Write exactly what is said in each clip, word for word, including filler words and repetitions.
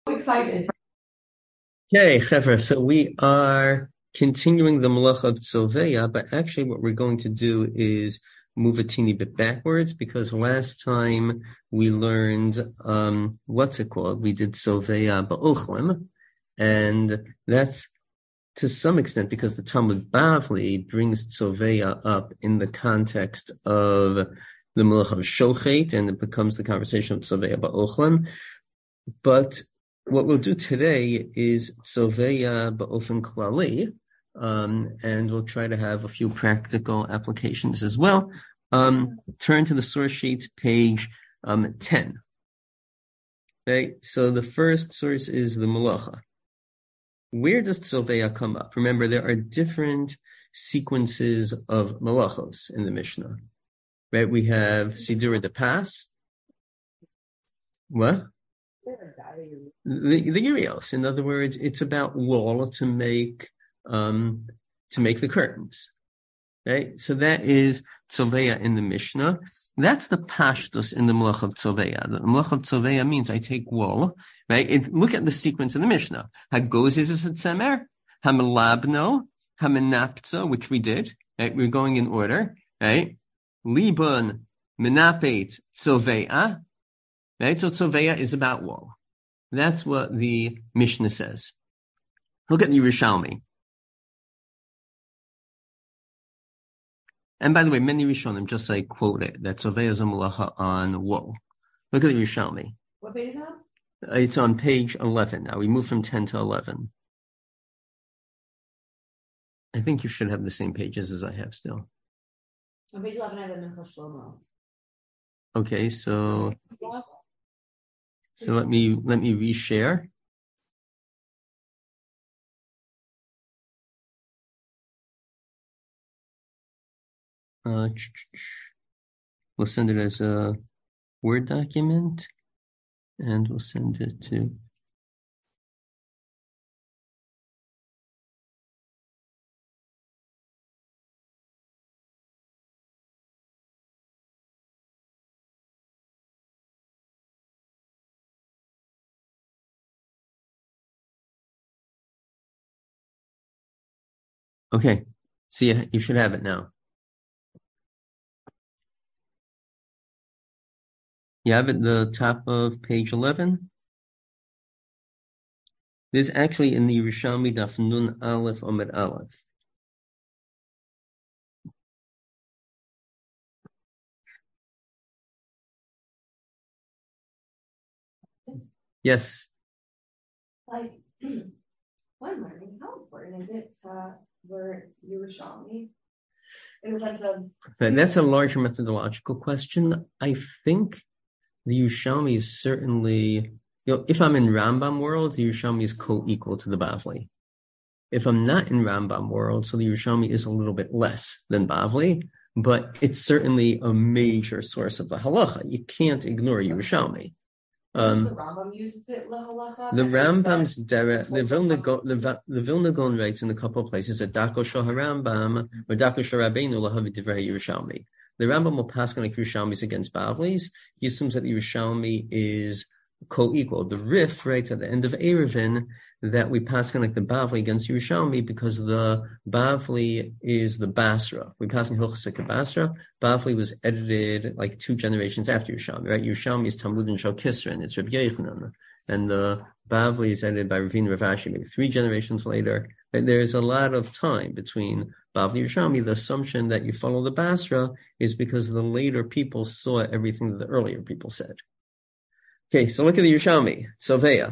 Excited. Okay, Chevra, so we are continuing the Malach of Tzolveya, but actually what we're going to do is move a teeny bit backwards because last time we learned, um, what's it called? We did Tzolveya Ba'ochlim, and that's to some extent because the Talmud Bavli brings Tzolveya up in the context of the Malach of Shochet, and it becomes the conversation of Tzolveya Ba'ochlim. But what we'll do today is Soveya Ba'ofen Klali, um, and we'll try to have a few practical applications as well. Um, turn to the source sheet, page um, ten. Okay, so the first source is the Malacha. Where does Soveya come up? Remember, there are different sequences of Malachos in the Mishnah. Right? We have Sidura de Pas. What? The, the Urios. In other words, it's about wool to make um, to make the curtains. Right? So that is Tzoveya in the Mishnah. That's the Pashtus in the Melech of Tzoveya. The Melech of Tzoveya means I take wool, right? It, look at the sequence in the Mishnah. Hagozis is a Tzemer, Hamelabno, Hamenaptzo, which we did, right? We're going in order, right? Libun, Menapet, Tzoveya, right? So Tzoveya is about wool. That's what the Mishnah says. Look at the Yerushalmi. And by the way, many Rishonim just like quote it, that Tzovei is a malacha on wool. Look at the Yerushalmi. What page is that? It's on page eleven. Now we move from ten to eleven. I think you should have the same pages as I have still. On page eleven, I have the Mincha Shlomo. Okay, so so let me let me reshare. Uh, we'll send it as a Word document, and we'll send it to. Okay, so you, you should have it now. You have it at the top of page eleven. This is actually in the Yerushalmi Daf Nun Aleph Amud Aleph. Yes. Like, one learning, how important is it to learn Yerushalmi? In the sense of... That's a larger methodological question. I think the Yerushalmi is certainly, you know, if I'm in Rambam world, the Yerushalmi is co-equal to the Bavli. If I'm not in Rambam world, so the Yerushalmi is a little bit less than Bavli, but it's certainly a major source of the halacha. You can't ignore Yerushalmi. Um, the Rambam uses it lahalacha. The Rambam's direct, the Vilna the, the Vilna Gaon writes in a couple of places that Dako Shah Rambam or Dako Shah Rabbeinu lahavi divrei Yerushalmi. The Rambam will pass on like Yerushalmis against Bavlis. He assumes that Yerushalmi is co-equal. The Rif writes at the end of Eruvin that we pass on like the Bavli against Yerushalmi because the Bavli is the Basra. We pass on Hilchasik Basra. Bavli was edited like two generations after Yerushalmi, right? Yerushalmi is Talmud and Shal Kisra, and it's Rabbi Yochanan. And the Bavli is edited by Ravina Rav Ashi, maybe three generations later. And there's a lot of time between Bavli and Yerushalmi. The assumption that you follow the Basra is because the later people saw everything that the earlier people said. Okay, so look at the Yerushalmi, Soveya.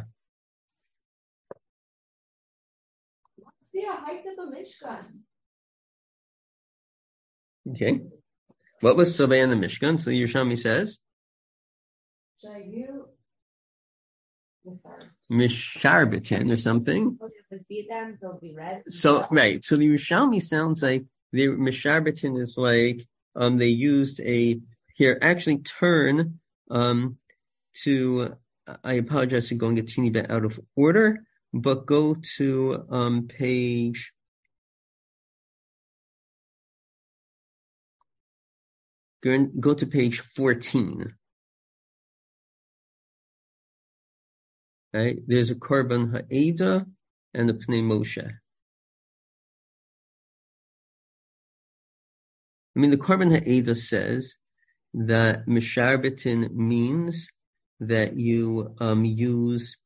What's the height of the Mishkan? Okay. What was Soveya in the Mishkan? So the Yerushalmi says? Shayu. Misharbitin or something. So, right. So the Yerushalmi sounds like the Misharbitin is like, um, they used a, here, actually turn, um, to, I apologize for going a teeny bit out of order, but go to um, page, go, go to page fourteen. right? There's a Korban Ha'eda and a Pnei Moshe. I mean, the Korban Ha'eda says that Misharbetin means that you um, use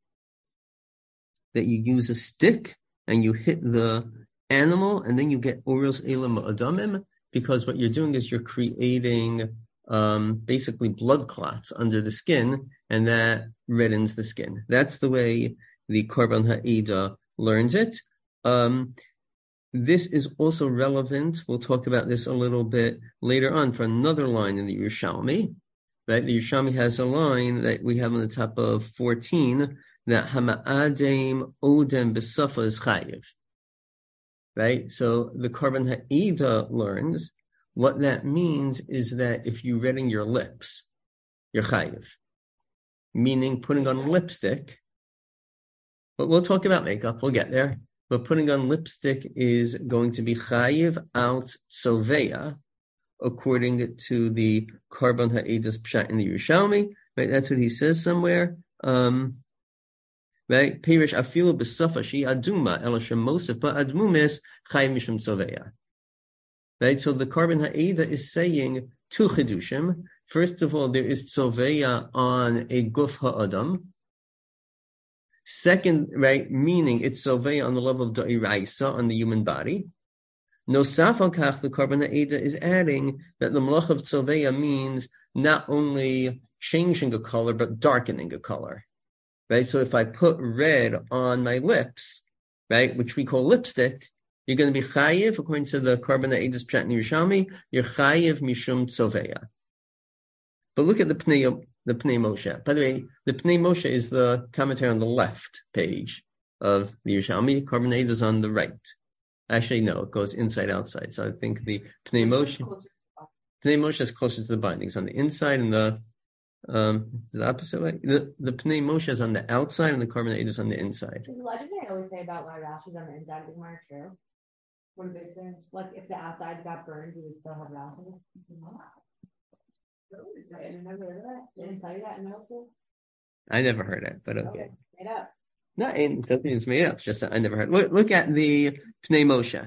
that you use a stick and you hit the animal, and then you get Oros Elam Adamim, because what you're doing is you're creating um, basically blood clots under the skin, and that reddens the skin. That's the way the Korban Ha'eda learns it. Um, This is also relevant. We'll talk about this a little bit later on for another line in the Yerushalmi. Right? The Yerushalmi has a line that we have on the top of fourteen, that Hama'adem Odem B'Safa is Chayiv. Right? So the Korban Ha'eda learns what that means is that if you redden your lips, you're Chayiv. Meaning putting on lipstick. But we'll talk about makeup. We'll get there. But putting on lipstick is going to be chayiv out soveya, according to the Korban Ha'eda's pshat in the Yerushalmi. Right, that's what he says somewhere. Um, right, Perish afilu b'safa she aduma elashem mosef but admumis chayiv mishum soveya. Right, so the Korban Ha'eda is saying two chidushim. First of all, there is soveya on a guf ha'adam. Second, right, meaning it's soveya on the level of da'iraisa, on the human body. Nosaf al kach, the Korban Ha'eda is adding that the malach of soveya means not only changing a color, but darkening a color. Right? So if I put red on my lips, right, which we call lipstick, you're going to be chayiv, according to the Korban Ha'eda's pshat in Yerushalmi, you're chayiv mishum soveya. But look at the Pnei The Pnei Moshe. By the way, the Pnei Moshe is the commentary on the left page of the Yerushalmi. Korban Ha'eda is on the right. Actually, no, it goes inside outside. So I think the Pnei Moshe, Pnei Moshe is closer to the bindings on the inside, and the um, is the opposite way. The the Pnei Moshe is on the outside, and the Korban Ha'eda is on the inside. Is the legend they always say about why rashes on the inside of the Gemara true? What do they say? Like if the outside got burned, you would still have rashes. I didn't know that. They didn't tell you that in middle school? I never heard it, but okay. Oh, made up. No, it doesn't mean it's made up. It's just that I never heard. Look, look at the Pnei Moshe.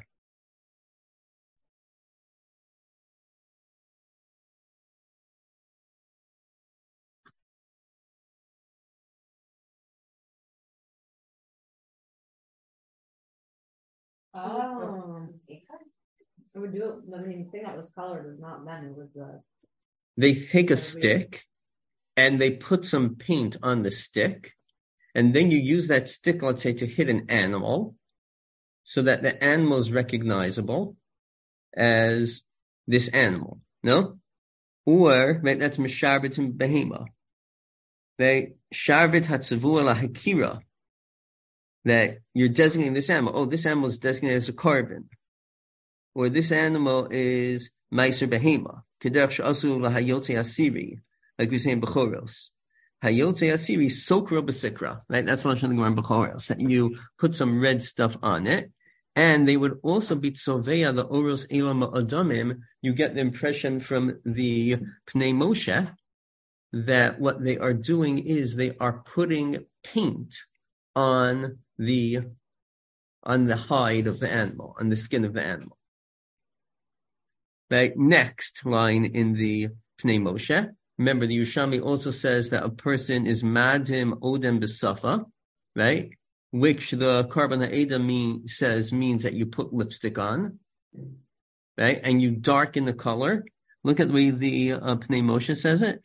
Oh. It would do it. I mean, the thing that was colored was not them, it was the. They take a stick and they put some paint on the stick, and then you use that stick, let's say, to hit an animal, so that the animal is recognizable as this animal. No? Or, right, that's Misharvit and Behema. They Sharvit Hatzavua La Hakira, that you're designating this animal. Oh, this animal is designated as a korban. Or this animal is Meiser Behema. Kederach Sh'asu LaHayotze Asiri, like we say in Bechoros. Hayotze Asiri Sokra B'Sikra. Right? That's what I'm showing in Bechoros. That you put some red stuff on it. And they would also be Tzoveya, the Oros Elam Adamim. You get the impression from the Pnei Moshe that what they are doing is they are putting paint on the on the hide of the animal, on the skin of the animal. Right, next line in the Pnei Moshe. Remember, the Yerushalmi also says that a person is madim odem b'safa, right? Which the Korban Ha'eda mean, says means that you put lipstick on, right? And you darken the color. Look at the way the uh, Pnei Moshe says it.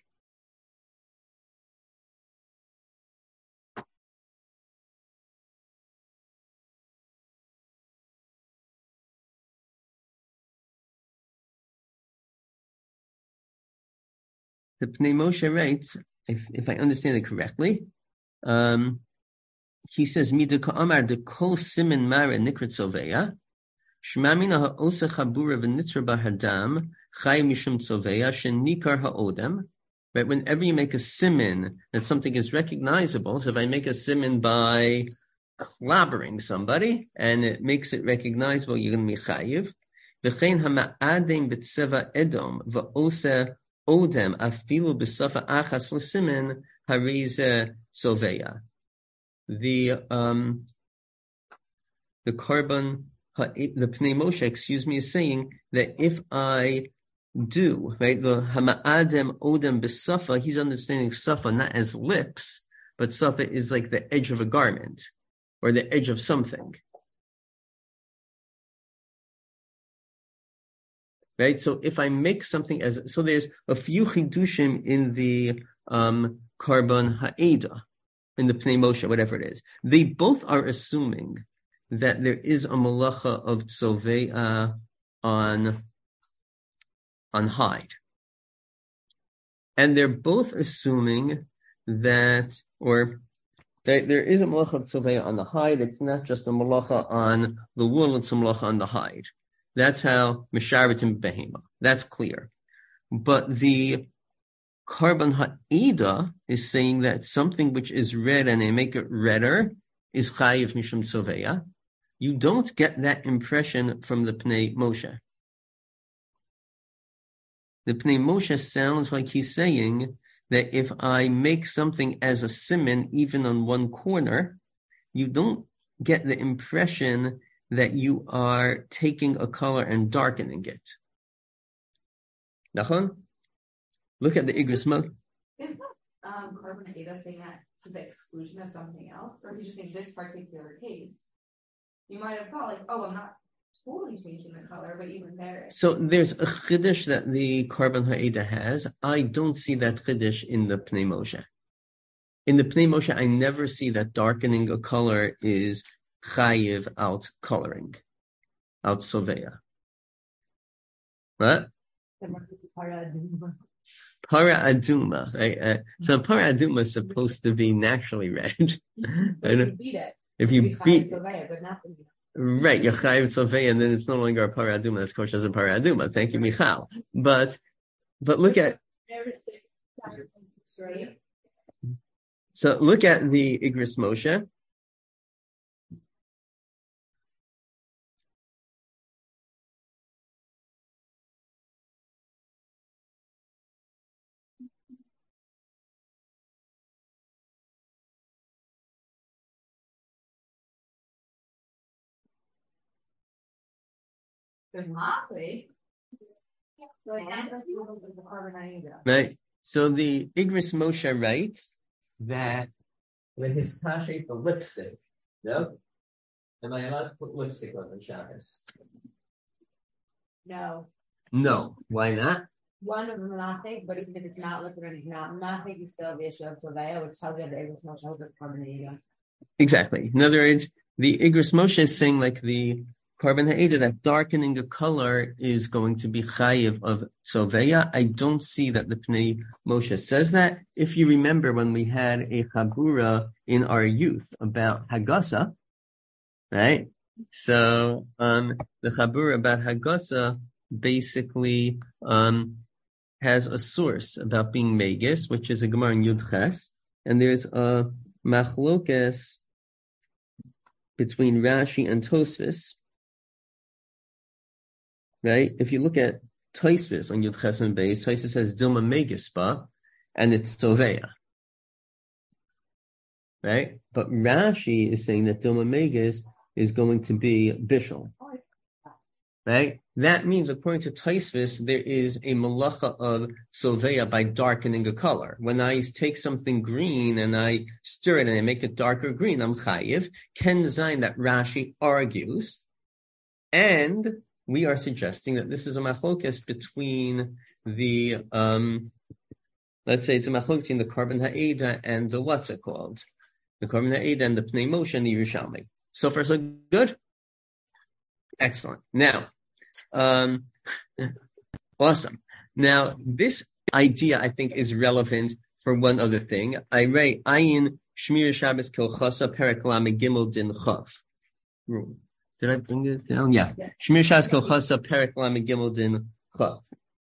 The Pnei Moshe writes, if, if I understand it correctly, um, he says, "Mida ka'amar de kol simin mara nikrat soveya, shmamina ha'osa chabura v'nitra b'hadam chay mishum soveya shenikar ha'odem." Right, whenever you make a simin that something is recognizable, so if I make a simin by clobbering somebody and it makes it recognizable, you're going to be chayiv. V'chein hama'adem b'tzeva edom v'osa Odem afilu b'safa achas l'simin harize soveya. the um the carbon the Pnei Moshe, excuse me, is saying that if I do, right, the Hama'adem Odem B'Safa, he's understanding Safa not as lips, but Safa is like the edge of a garment or the edge of something. Right? So if I make something as, so there's a few chidushim in the um carbon ha'eda, in the Pnei Moshe, whatever it is. They both are assuming that there is a malacha of tzoveah on, on hide. And they're both assuming that, or that there is a malacha of tzoveah on the hide. It's not just a malacha on the wool, it's a malacha on the hide. That's how Misharetim Behema. That's clear. But the carbon ha'eda is saying that something which is red and they make it redder is chayiv mishum tzoveah. You don't get that impression from the Pnei Moshe. The Pnei Moshe sounds like he's saying that if I make something as a siman, even on one corner, you don't get the impression that you are taking a color and darkening it. Nachon? Look at the Igros Moshe. Is that um, carbon ha'eda saying that to the exclusion of something else? Or he's just saying this particular case? You might have thought like, oh, I'm not totally changing the color, but even there. So there's a chiddush that the carbon ha'eda has. I don't see that chiddush in the Pnei Moshe. In the Pnei Moshe, I never see that darkening a color is chayiv out coloring, out soveya. What? Para aduma. Right? Uh, so para aduma is supposed to be naturally red. If you beat it. If you beat, Soveya, but not right, you're chayiv soveya, and then it's no longer a para aduma. That's kosher as a para aduma. Thank you, Michal. But, but look at. So look at the Igros Moshe. Exactly. Right. So the Igros Moshe writes that when his kasha the lipstick. No? Am I allowed to put lipstick on the Shabbos? No. No. Why not? One of them nothing, but even if it's not looking at it, not nothing, you still have the issue of Soveya, which tells you that the Igros Moshe holds the carbon ha'eda. Exactly. In other words, the Igros Moshe is saying like the carbon ha'eda, that darkening a color is going to be chayiv of soveya. I don't see that the Pnei Moshe says that. If you remember when we had a chabura in our youth about Hagasa, right? So um, the chabura about Hagasa basically um, has a source about being megis, which is a Gemara in Yud Ches, and there's a machlokes between Rashi and Tosfos. Right? If you look at Tosfos on Yud Ches and Beis, Tosfos says Dilma Megispa, and it's Soveya. Right? But Rashi is saying that Dilma Megis is going to be Bishul. Right? That means, according to Tosfos, there is a malacha of Soveya by darkening a color. When I take something green and I stir it and I make it darker green, I'm chayiv. Ken Zayin that Rashi argues, and we are suggesting that this is a machlokes between the, um, let's say it's a machlokes between the carbon ha'eda and the what's it called? The carbon ha'eda and the Pnei Moshe and the Yerushalmi. So far, so good? Excellent. Now, um, awesome. Now, this idea, I think, is relevant for one other thing. I write, Ayin Shmir Shabbos Kilchasa Perek Lamed Gimel Din Chav. Did I bring it down? Yeah. Shmir Shabbos Kilchasa Perek Lamed Gimel Din Chav.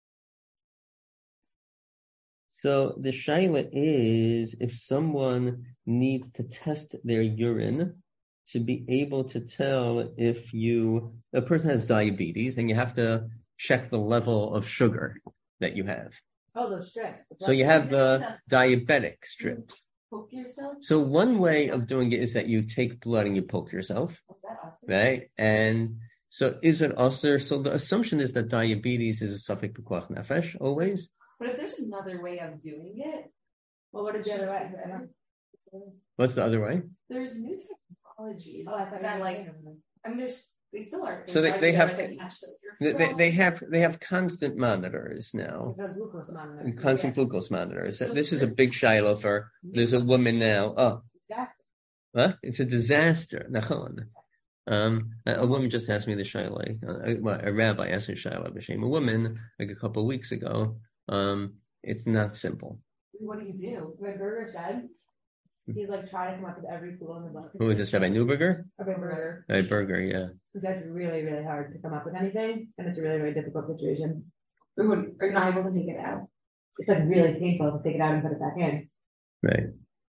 So the shaila is, if someone needs to test their urine to be able to tell if you, a person has diabetes and you have to check the level of sugar that you have. Oh, those strips. So you have the diabetic strips. Poke yourself? So one way of doing it is that you take blood and you poke yourself. What's that awesome? Right? And so is it also, so the assumption is that diabetes is a suffix b'koach nefesh always. But if there's another way of doing it, Well, what is the other way? What's the other way? there's new technologies Oh, I thought that you were like, saying I mean, there's, they still are. So they- things they that have- are attached to your They, they, phone. they have they have constant monitors now, the glucose monitor. constant Yeah. glucose monitors. So This is a there's- big shiloh for. There's a woman now. Oh, Disaster. what? It's a disaster. Nachon. Um, a, a woman just asked me the shiloh. Uh, well, a rabbi asked me the shiloh b'shem a woman like a couple of weeks ago. Um, it's not simple. What do you do? My burger said he's like trying to come up with every clue in the book. Who is this? Rabbi Newberger? Okay, burger. Rabbi Berger, yeah. Because that's really, really hard to come up with anything, and it's a really, really difficult situation. Or what- are you not able to take it out? It's like really painful to take it out and put it back in. Right.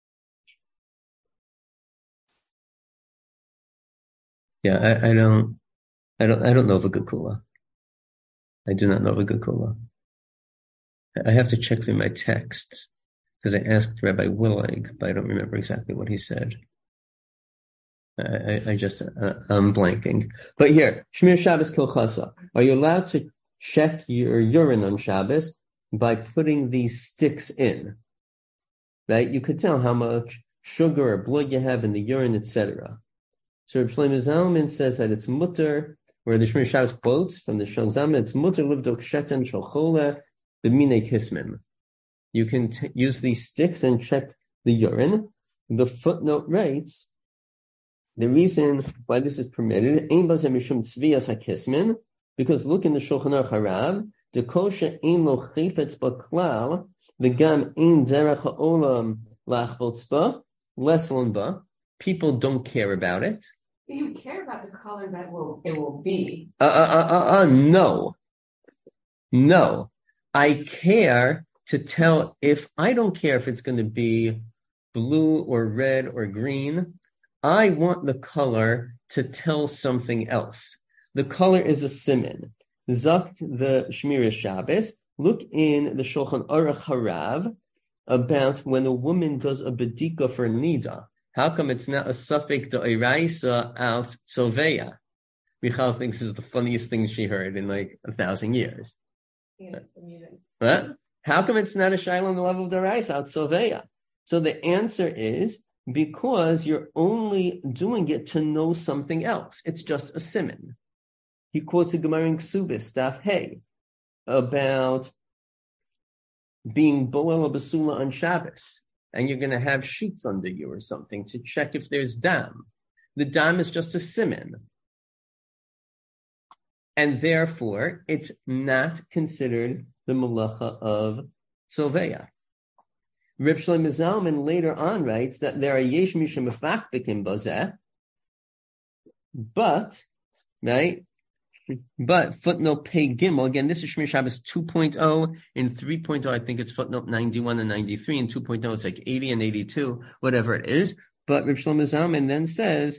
Yeah, I, I don't, I don't, I don't know of a good kula. I do not know of a good kula. I have to check through my texts because I asked Rabbi Willig, but I don't remember exactly what he said. I, I, I just, uh, I'm blanking. But here, Shmir Shabbos Kilchasa. Are you allowed to check your urine on Shabbos by putting these sticks in? Right? You could tell how much sugar or blood you have in the urine, et cetera. So Reb Shlomo Zalman says that it's mutter, where the Shmir Shabbos quotes from the Shlomo Zalman, it's mutter livdok shetan shalchola b'minei kismim. You can t- use these sticks and check the urine. The footnote writes, the reason why this is permitted, ein bazeh mishum tzviyas hakismin, because look in the Shulchan Aruch Harav, the kosher ein lo chayfetz baklal, v'gam ein derech ha'olam lachbotz ba, leslon ba. People don't care about it. You care about the color that will it will be. Uh, uh, uh, uh, uh, no. No. I care to tell if I don't care if it's going to be blue or red or green. I want the color to tell something else. The color is a siman. Zakt the Shmira Shabbos. Look in the Shulchan Aruch Harav about when a woman does a bedika for nida. How come it's not a suffix d'oraisa out soveya? Michal thinks this is the funniest thing she heard in like a thousand years. Yeah, it's amusing. What? How come it's not a shiloh on the level of d'oraisa out soveya? So the answer is because you're only doing it to know something else. It's just a siman. He quotes a Gemara in Ksubis, Staff Hey, about being boel basula on Shabbos. And you're going to have sheets under you or something to check if there's dam. The dam is just a siman. And therefore, it's not considered the malacha of soveya. Reb Shlomo Zalman later on writes that there are yesh mishum mefachbikim bazeh, but, right, but footnote Pei Gimel, again, this is Shmir Shabbos two point oh. In three point oh, I think it's footnote ninety-one and ninety-three. In two point oh, it's like eighty and eighty-two, whatever it is. But Reb Shlomo Zalman then says,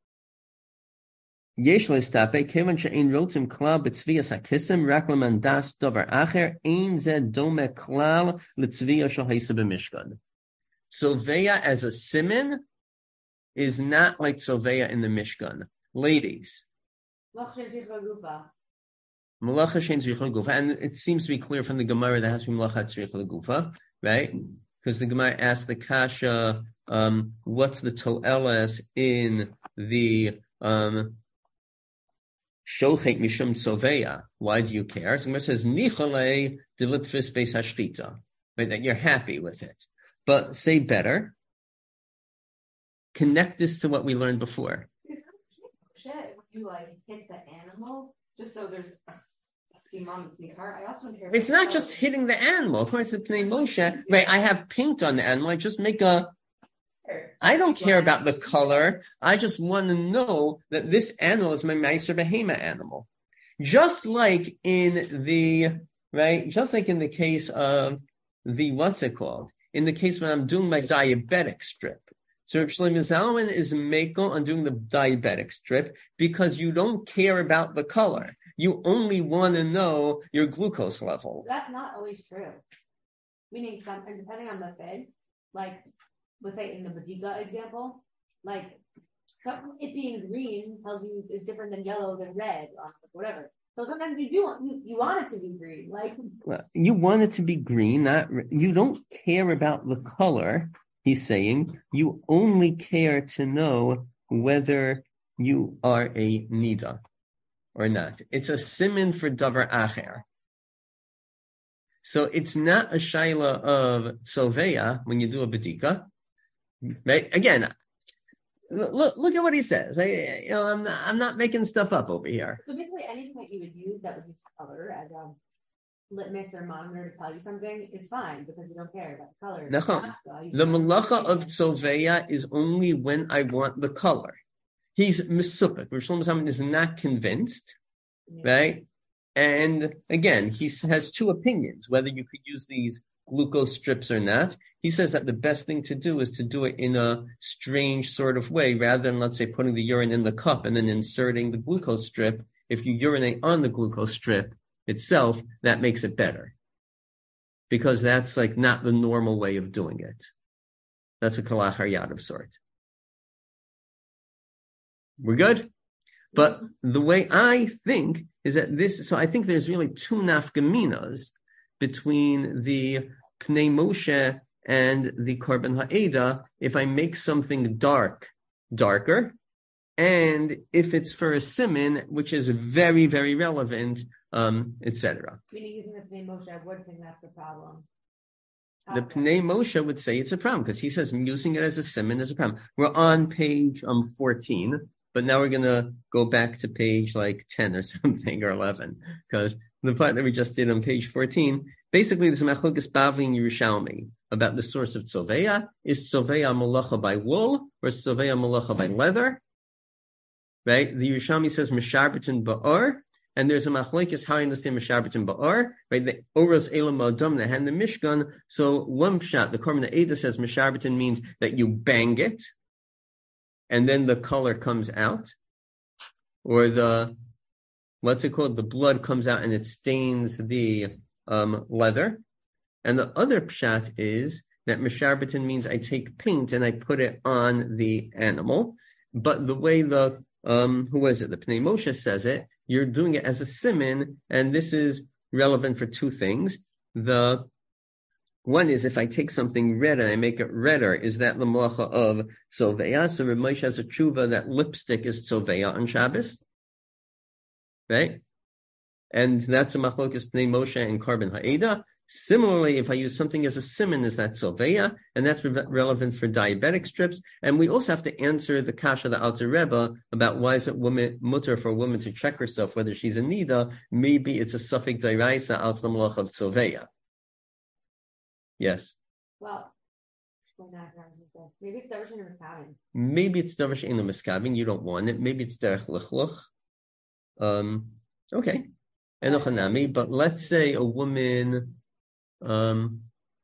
Yesh le'stape, kevan she'ein rotzim klal b'tzviyas hakisim, rak leman das davar acher, ein zeh dome klal l'tzviyas shel haisa b'mishkan. Soveya as a siman is not like Soveya in the Mishkan. Ladies, Malacha shein tzricha l'gufa, and it seems to be clear from the Gemara that has to be malacha tzricha l'gufa, right? Because the Gemara asked the kasha, um, what's the toeles in the um, shochet mishum tzoveya? Why do you care? So the Gemara says nichale delitfis beis hashchita, right? That you're happy with it, but say better. Connect this to what we learned before. When you like hit the animal, just so there's a, a simam tznikar. I also care. It's not just hitting the animal. According to Pnei Moshe, right? I have paint on the animal. I just make a. I don't care about the color. I just want to know that this animal is my Meiser Behema animal. Just like in the right, just like in the case of the what's it called? In the case when I'm doing my diabetic strip. So Reb Shlomo Zalman is makel on doing the diabetic strip because you don't care about the color. You only want to know your glucose level. That's not always true. Meaning, some, and depending on the fed, like let's say in the Badika example, like it being green tells you is different than yellow than red or whatever. So sometimes you do want you, you want it to be green, like well, you want it to be green. Not you don't care about the color. He's saying you only care to know whether you are a nida or not. It's a siman for davar acher. So it's not a shaila of soveya when you do a bedika, right? Again, look look at what he says. I, you know, I'm not, I'm not making stuff up over here. So basically, anything that you would use that would use color as a litmus or monitor to tell you something is fine because you don't care about the color. No, the malacha of soveya is only when I want the color. He's misupik. Rosh Hashanah is not convinced, yeah. Right? And again, he has two opinions, whether you could use these glucose strips or not. He says that the best thing to do is to do it in a strange sort of way, rather than, let's say, putting the urine in the cup and then inserting the glucose strip. If you urinate on the glucose strip itself, that makes it better. Because that's like not the normal way of doing it. That's a kalach haryad of sort. We're good? But the way I think is that this, so I think there's really two nafkaminas between the Pnei Moshe and the Korban Ha'eda if I make something dark, darker, and if it's for a siman, which is very, very relevant, um, et cetera. Meaning using the Pnei Moshe, I would think that's a problem. The Pnei Moshe would say it's a problem because he says using it as a siman is a problem. We're on page um fourteen. But now we're going to go back to page like ten or something, or eleven, because the part that we just did on page fourteen, basically there's a Machlokes Bavli and Yerushalmi about the source of Tzoveya. Is Tzoveya malacha by wool, or is Tzoveya malacha by leather? Right? The Yerushalmi says Mesharbetin Ba'or, and there's a Machlokes how I understand Mesharbetin Ba'or, right? The Oros Elam Adam, the hand the Mishkan. So one shot, the Korban Ha'eda says Mesharbetin means that you bang it, and then the color comes out, or the, what's it called? The blood comes out and it stains the um, leather. And the other pshat is that Mesharbetin means I take paint and I put it on the animal. But the way the, um, who is it? The Pnei Moshe says it, you're doing it as a siman, and this is relevant for two things. The One is if I take something red and I make it redder, is that the malacha of Soveya? So Rav Moshe has a tshuva that lipstick is Soveya on Shabbos, right? And that's a machlokes Pnei Moshe and Korban Ha'eda. Similarly, if I use something as a siman, is that Soveya? And that's re- relevant for diabetic strips. And we also have to answer the kasha of the Alter Rebbe about why is it woman, mutter for a woman to check herself whether she's a nida. Maybe it's a suffix d'oraisa al the malacha of Soveya. Yes. Well, maybe it's Davar She'eino Miskabin. Maybe it's Davar She'eino Miskabin. You don't want it. Maybe it's Derech Lichluch. Um. Okay. Enochanami. But let's say a woman. Um.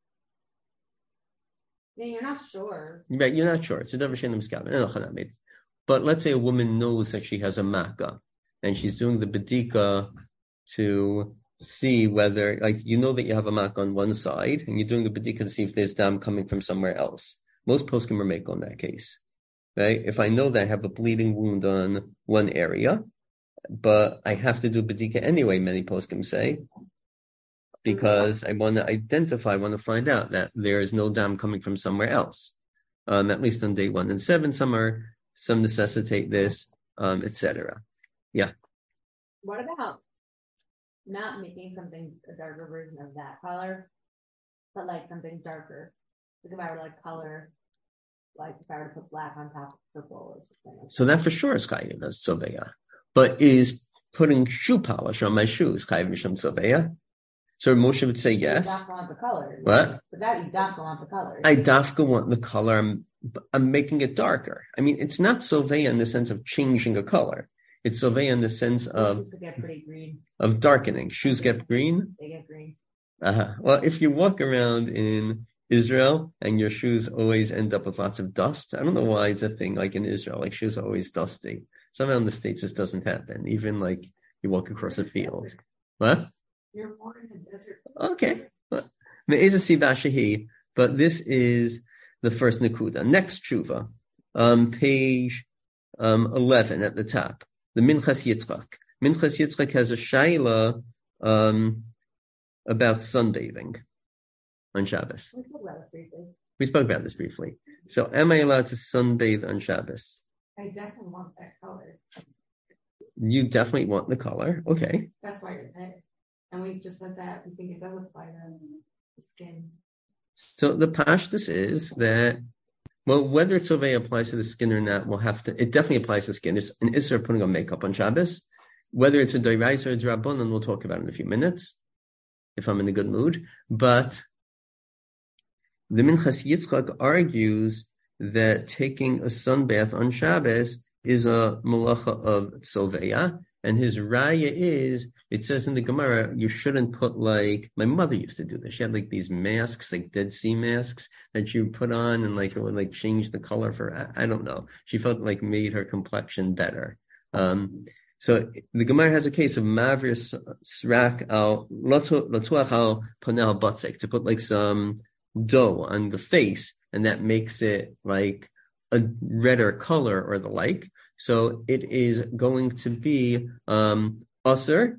Yeah, you're not sure. Right. You're not sure. It's a Davar She'eino Miskabin. Enochanami. But let's say a woman knows that she has a makkah, and she's doing the bedika to see whether, like, you know that you have a mak on one side, and you're doing a bedika to see if there's dam coming from somewhere else. Most poskim are make on that case, right? If I know that I have a bleeding wound on one area, but I have to do bedika anyway, many poskim say, because I want to identify, I want to find out that there is no dam coming from somewhere else. Um, at least on day one and seven, some are, some necessitate this, um, et cetera. Yeah. What about not making something a darker version of that color, but like something darker? Like if I were to like color, like if I were to put black on top of purple or something. So that for sure is chayiv, that's soveya. But is putting shoe polish on my shoes chayiv mishum soveya? So Moshe would say yes. You dafka want the color. What? But that you dafka want the color. I dafka want the color. I'm, I'm making it darker. I mean, it's not soveya in the sense of changing a color. It's soveya in the sense of get pretty green. Of darkening. Shoes get green? They get green. Uh-huh. Well, if you walk around in Israel and your shoes always end up with lots of dust, I don't know why it's a thing like in Israel, like shoes are always dusty. Somehow in the States this doesn't happen. Even like you walk across a field. What? You're more in the desert. Okay. But this is the first Nakuda. Next tshuva, um, page um, eleven at the top. The Minchas Yitzchak. Minchas Yitzchak has a shaila um, about sunbathing on Shabbos. We spoke about this briefly. We spoke about this briefly. So, am I allowed to sunbathe on Shabbos? I definitely want that color. You definitely want the color. Okay. That's why you're there. And we just said that we think it does apply to the skin. So the pashtus is that, well, whether Tzovei applies to the skin or not, we'll have to, it definitely applies to the skin. It's an Isser putting on makeup on Shabbos. Whether it's a Doraisa or a Drabonon, we'll talk about it in a few minutes, if I'm in a good mood. But the Minchas Yitzchak argues that taking a sunbath on Shabbos is a malacha of Tzovei, and his raya is, it says in the Gemara, you shouldn't put like, my mother used to do this. She had like these masks, like Dead Sea masks that you put on and like it would like change the color for, I, I don't know. She felt like made her complexion better. Um, so the Gemara has a case of Mavir Srak al Latuach al Panel Batzek, to put like some dough on the face, and that makes it like a redder color or the like. So it is going to be um, usher,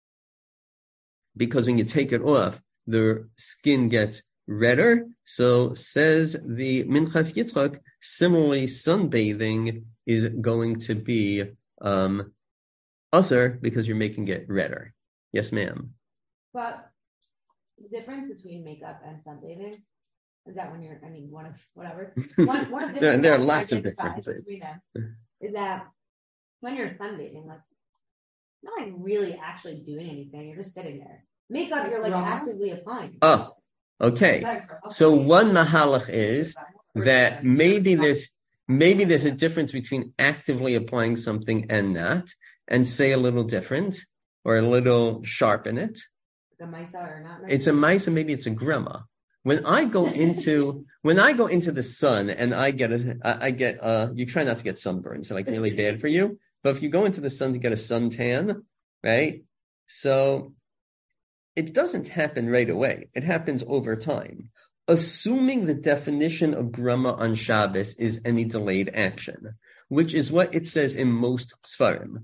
because when you take it off, the skin gets redder. So says the Minchas Yitzchak, similarly sunbathing is going to be um, usher because you're making it redder. Yes, ma'am. But the difference between makeup and sunbathing is that when you're, I mean, one of whatever, one, one of the there, there are lots of differences. Them is that when you're sunbathing, like, you're not like really actually doing anything. You're just sitting there. Makeup, you're like actively applying. Oh, okay. So one mahalach is that maybe there's maybe there's a difference between actively applying something and not, and say a little different or a little sharpen it. The maisa or not? Maisa? It's a maisa, maybe it's a grama. When I go into when I go into the sun and I get a I, I get uh you try not to get sunburned, so like really bad for you. But if you go into the sun to get a suntan, right? So it doesn't happen right away. It happens over time. Assuming the definition of grama on Shabbos is any delayed action, which is what it says in most Sfarim.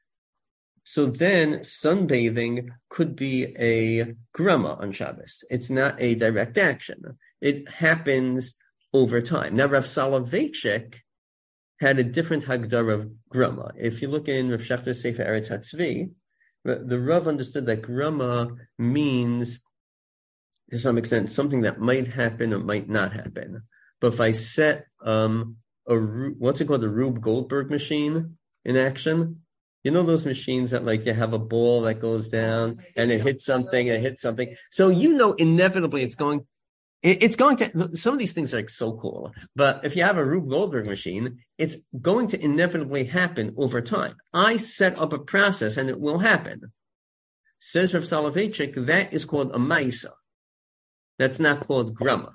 So then sunbathing could be a grama on Shabbos. It's not a direct action. It happens over time. Now, Rav Soloveitchik had a different hagdara of grama. If you look in Rav Shechter's Sefer Eretz HaTzvi, the Rav understood that grama means, to some extent, something that might happen or might not happen. But if I set um, a, what's it called, a Rube Goldberg machine in action, you know those machines that like you have a ball that goes down and it hits something and it hits something. So you know inevitably it's going, it, it's going to, some of these things are like so cool. But if you have a Rube Goldberg machine, it's going to inevitably happen over time. I set up a process and it will happen. Says Rav Soloveitchik, that is called a maisa. That's not called grama.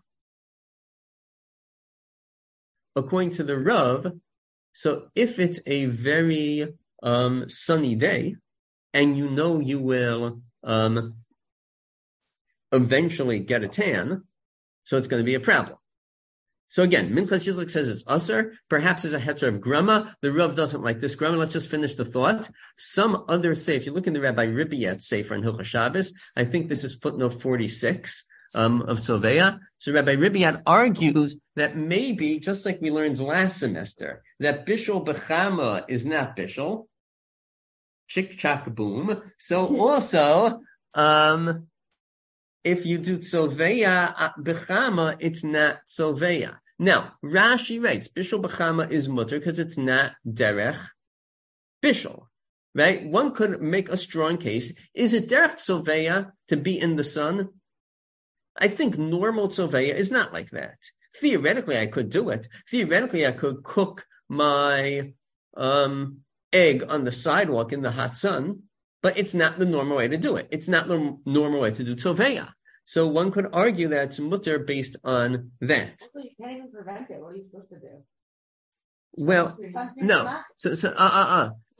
According to the Rav, so if it's a very Um, sunny day, and you know you will um, eventually get a tan, so it's going to be a problem. So again, Minchas Yitzchak says it's usher. Perhaps there's a heter of grama. The Rav doesn't like this grama. Let's just finish the thought. Some others say, if you look in the Rabbi Ribiat's Sefer in Hilchos Shabbos, I think this is footnote forty-six um, of Tzovei. So Rabbi Ribiat argues that maybe, just like we learned last semester, that bishul b'chama is not bishul. Chick chack boom. So also, um, if you do tzoveya b'chama, it's not tzoveya. Now, Rashi writes, bishul b'chama is mutter because it's not derech bishul, right? One could make a strong case. Is it derech tzoveya to be in the sun? I think normal tzoveya is not like that. Theoretically, I could do it. Theoretically, I could cook my, um, egg on the sidewalk in the hot sun, but it's not the normal way to do it. It's not the normal way to do tzoveya. So one could argue that it's mutter based on that. So you can't even prevent it. What are you supposed to do? Well, no. So, so, uh, uh, uh.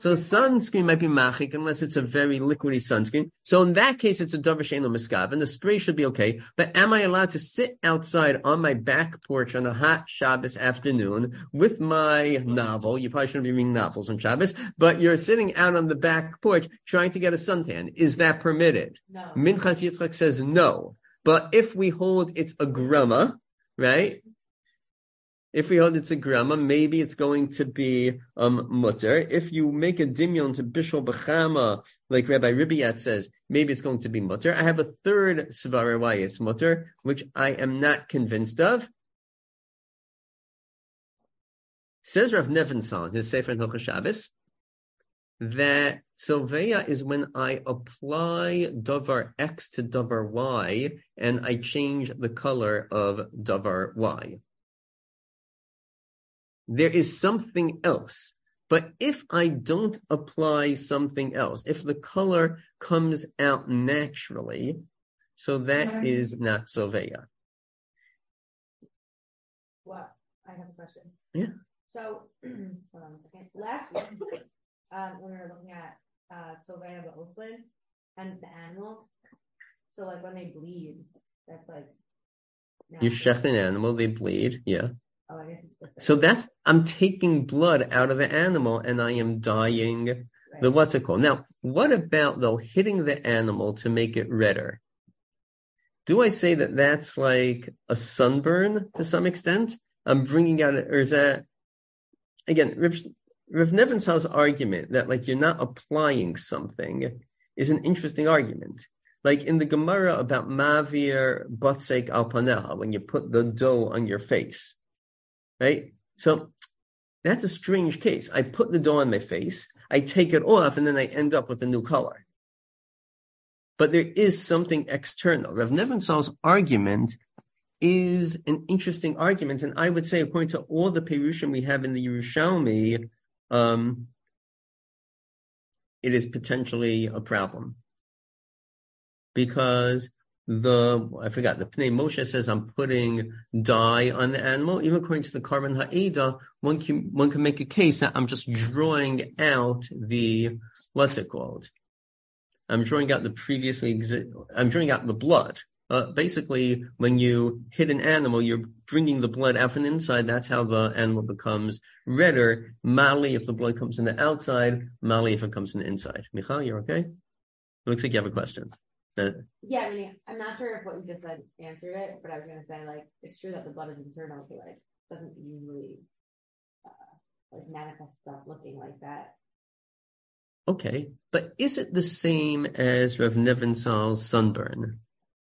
So sunscreen might be machik unless it's a very liquidy sunscreen. So in that case, it's a davar she'eino miskaven. The spray should be okay. But am I allowed to sit outside on my back porch on a hot Shabbos afternoon with my novel? You probably shouldn't be reading novels on Shabbos, but you're sitting out on the back porch trying to get a suntan. Is that permitted? No. Minchas Yitzchak says no. But if we hold it's a grama, right? If we hold it's a grama, maybe it's going to be um, mutter. If you make a dimyon to bishul b'chama, like Rabbi Ribiat says, maybe it's going to be mutter. I have a third svara why it's mutter, which I am not convinced of. Says Rav Nebenzahl in his Sefer in Hilchos Shabbos that Silveya is when I apply davar X to davar Y and I change the color of davar Y. There is something else. But if I don't apply something else, if the color comes out naturally, so that mm-hmm. is not Silveya. Well, I have a question. Yeah. So, hold on a second. Last week, um, when we were looking at uh, Silveya Ba'oflin and the animals, so like when they bleed, that's like... You shecht an animal, they bleed, yeah. Oh, I guess it's different. So that's, I'm taking blood out of the animal and I am dyeing right. the what's it called. Now, what about, though, hitting the animal to make it redder? Do I say that that's like a sunburn to some extent? I'm bringing out, or is that, again, Rav, Rav Nebenzahl's argument that like you're not applying something is an interesting argument. Like in the Gemara about Mavir Batsek al Paneha, when you put the dough on your face. Right? So that's a strange case. I put the dough on my face, I take it off, and then I end up with a new color. But there is something external. Rav Nebenzahl's argument is an interesting argument, and I would say, according to all the Perushim we have in the Yerushalmi, um, it is potentially a problem. Because The, I forgot, the Pnei Moshe says I'm putting dye on the animal. Even according to the Karban Ha'eda, one can, one can make a case that I'm just drawing out the, what's it called? I'm drawing out the previously, exi- I'm drawing out the blood. Uh, basically, when you hit an animal, you're bringing the blood out from the inside. That's how the animal becomes redder. Mali if the blood comes from the outside, Mali if it comes from the inside. Michal, you're okay? It looks like you have a question. Uh, yeah, I mean, I'm not sure if what you just said answered it, but I was going to say, like, it's true that the blood is internal, but like, doesn't usually uh, like manifest stuff looking like that. Okay, but is it the same as Rav Nebenzahl's sunburn?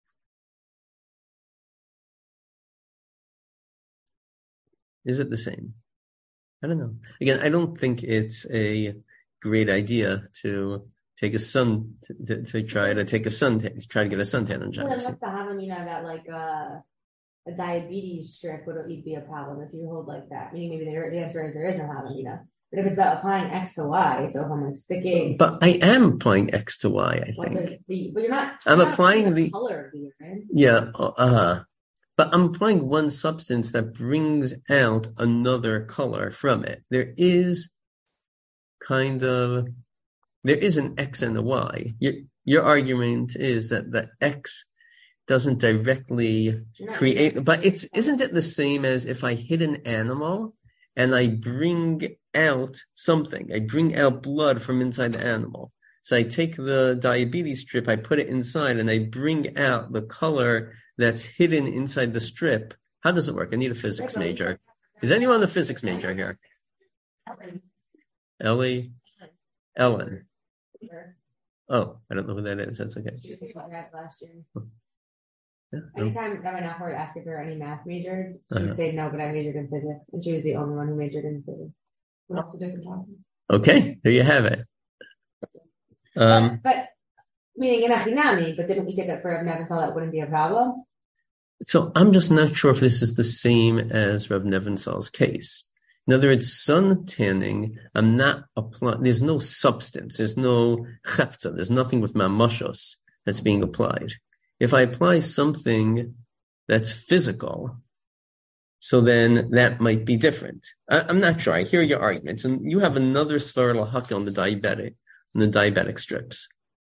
Is it the same? I don't know. Again, I don't think it's a great idea to take a sun to, to, to try to take a suntan, to try to get a suntan on Shabbos. Well, then have, you know, that like uh, a diabetes strip would be a problem if you hold like that. Meaning maybe the, the answer is there is no havamina. But if it's about applying X to Y, so if I'm like sticking. But I am applying X to Y, I well, think. The, the, but you're not. You're I'm not applying the, the color of the urine. Yeah, uh-huh. But I'm applying one substance that brings out another color from it. There is kind of. There is an X and a Y. Your, your argument is that the X doesn't directly create, but it's, isn't it the same as if I hit an animal and I bring out something? I bring out blood from inside the animal. So I take the diabetes strip, I put it inside, and I bring out the color that's hidden inside the strip. How does it work? I need a physics major. Is anyone a physics major here? Ellen. Ellie? Ellen. Oh, I don't know who that is. That's okay. She was taking math last year. Yeah, Anytime that my now would ask if there were any math majors, she uh-huh. would say no, but I majored in physics, and she was the only one who majored in physics. What else did you talk? Okay, there you have it. Um, but, but meaning in Achinami, but didn't we say that for Rav Nebenzahl that wouldn't be a problem? So I'm just not sure if this is the same as Rav Nebenzahl's case. In other words, sun tanning, I'm not applying, there's no substance, there's no chefta, there's nothing with mamashos that's being applied. If I apply something that's physical, So then that might be different. I, I'm not sure. I hear your arguments, and you have another svara lahaka on the diabetic, on the diabetic strips.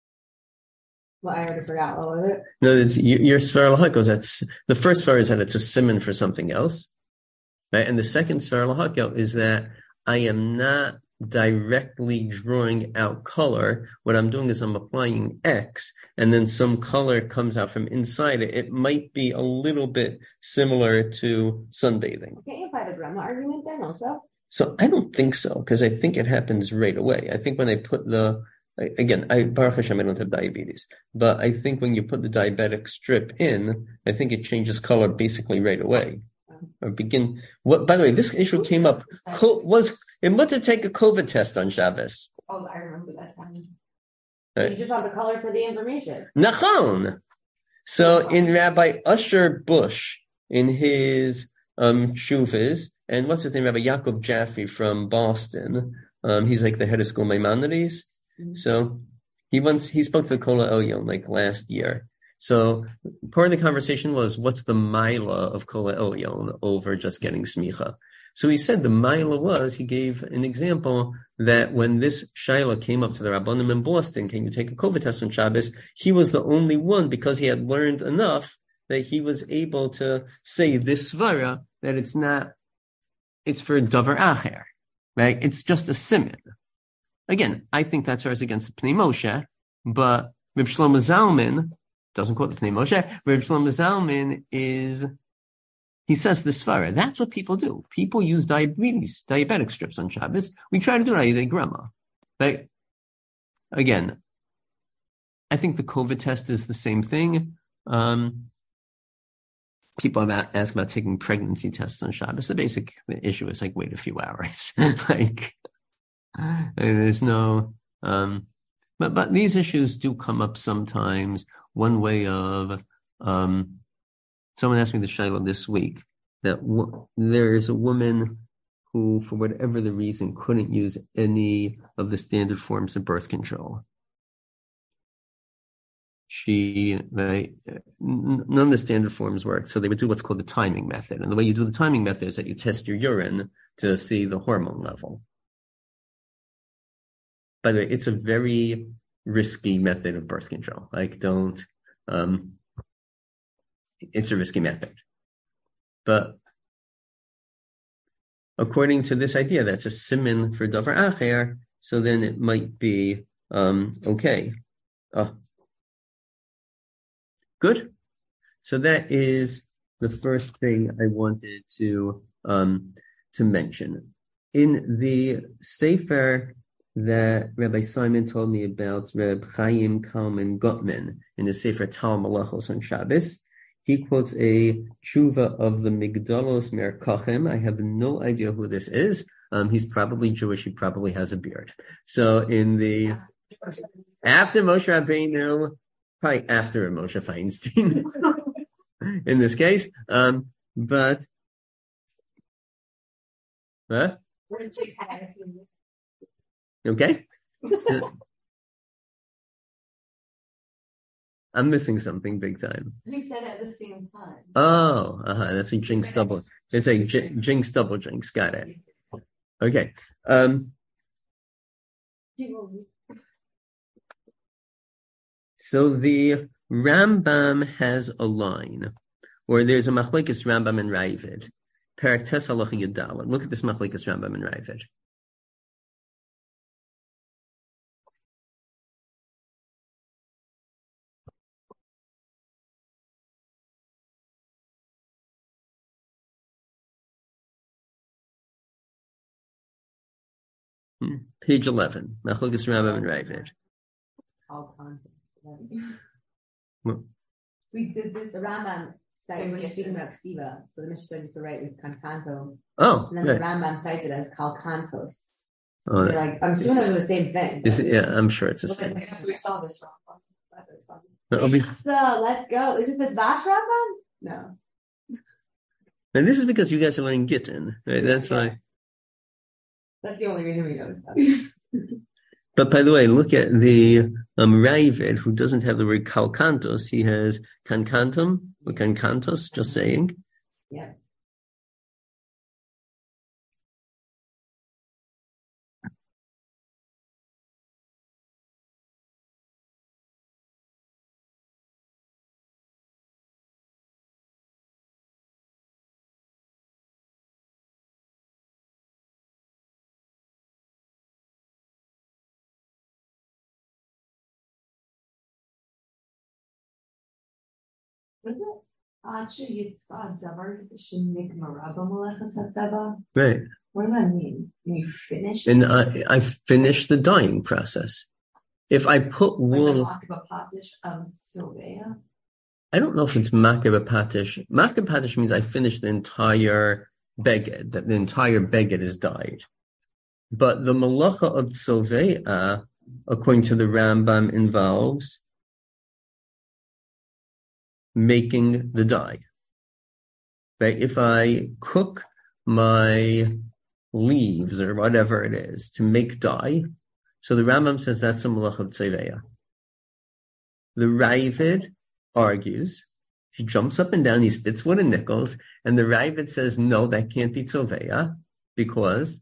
Well, I already forgot. What was it? No, it's, your, your svara lahaka is that's the first svara is that it's a simon for something else, right? And the second svara lahaka is that I am not directly drawing out color. What I'm doing is I'm applying X, and then some color comes out from inside it. It might be a little bit similar to sunbathing. Can't you apply the grandma argument then also? So I don't think so, because I think it happens right away. I think when I put the, again, I, Baruch Hashem, I don't have diabetes, but I think when you put the diabetic strip in, I think it changes color basically right away. Or begin. What? By the way, this issue came up. Co- was it meant to take a COVID test on Shabbos? Oh, I remember that time. Right. You just want the color for the information. Nachon. So in Rabbi Usher Bush, in his um shuvas, and what's his name, Rabbi Yaakov Jaffe from Boston. Um, he's like the head of school Maimonides. Mm-hmm. So he once he spoke to Kol Elyon like last year. So part of the conversation was, what's the Maila of Kol Elyon over just getting smicha? So he said the Maila was, he gave an example that when this Shaila came up to the Rabbanim in Boston, can you take a COVID test on Shabbos? He was the only one, because he had learned enough that he was able to say this svara, that it's not, it's for davar acher, right? It's just a siman. Again, I think that's ours against the Pnei Moshe, but Reb Shlomo Zalman doesn't quote the Pnei Moshe. Reb Shlomo Zalman is, he says the svara. That's what people do. People use diabetes, diabetic strips on Shabbos. We try to do it at grandma. But again, I think the COVID test is the same thing. Um, people have asked about taking pregnancy tests on Shabbos. The basic issue is like, wait a few hours. like, there's no, um, but, but these issues do come up sometimes. One way of, um, someone asked me the shayla this week that w- there is a woman who, for whatever the reason, couldn't use any of the standard forms of birth control. She, they, none of the standard forms worked, so they would do what's called the timing method. And the way you do the timing method is that you test your urine to see the hormone level. By the way, it's a very risky method of birth control. Like, don't, um, it's a risky method. But according to this idea, that's a siman for davar acher, so then it might be, um, okay. Uh, good. So that is the first thing I wanted to, um, to mention. In the Sefer that Rabbi Simon told me about, Reb Chaim Kalman Gutman, in the Sefer Tal Malachos on Shabbos, he quotes a tshuva of the Migdalos Merkachem. I have no idea who this is. Um, he's probably Jewish. He probably has a beard. So in the, after Moshe Rabbeinu, probably after Moshe Feinstein, in this case, um, but, huh? Okay. I'm missing something big time. We said it at the same time. Oh, uh-huh. That's a jinx double. It's a j- jinx double jinx. Got it. Okay. Um, so the Rambam has a line, or there's a machlekes Rambam and Ravid. Perek Tes Halacha Yudalad. Look at this machlekes Rambam and Ravid. Hmm. Page eleven. Machlekes Rambam and Ravid. All context. Well, we did this. The Rambam cited, when you're speaking about Ksiva, so the Mishnah said you have to write with Kankanto. Oh, and then right. the Rambam cites it as Kalkantos. Oh, They're like, I'm assuming those are the same thing. Is it, yeah, I'm sure it's the same. So we saw this wrong. No, be, so let's go. Is it the Vash Rambam? No. And this is because you guys are learning Gittin, right? That's yeah. why. That's the only reason we know this stuff. But by the way, look at the um, Ravid, who doesn't have the word Kalkantos. He has Kankantum or Kankantos, just saying. Yeah. Right. What does that mean? You finish? And I, I finish the dyeing process. If I put wool, I don't know if it's makib patish. Makib patish means I finish the entire beged, that the entire beged is dyed. But the malacha of tzoveya, according to the Rambam, involves making the dye. Right? If I cook my leaves or whatever it is to make dye, so the Rambam says that's a malacha of tzoveya. The Ravid argues, he jumps up and down, he spits wooden nickels, and the Ravid says, no, that can't be tzoveya, because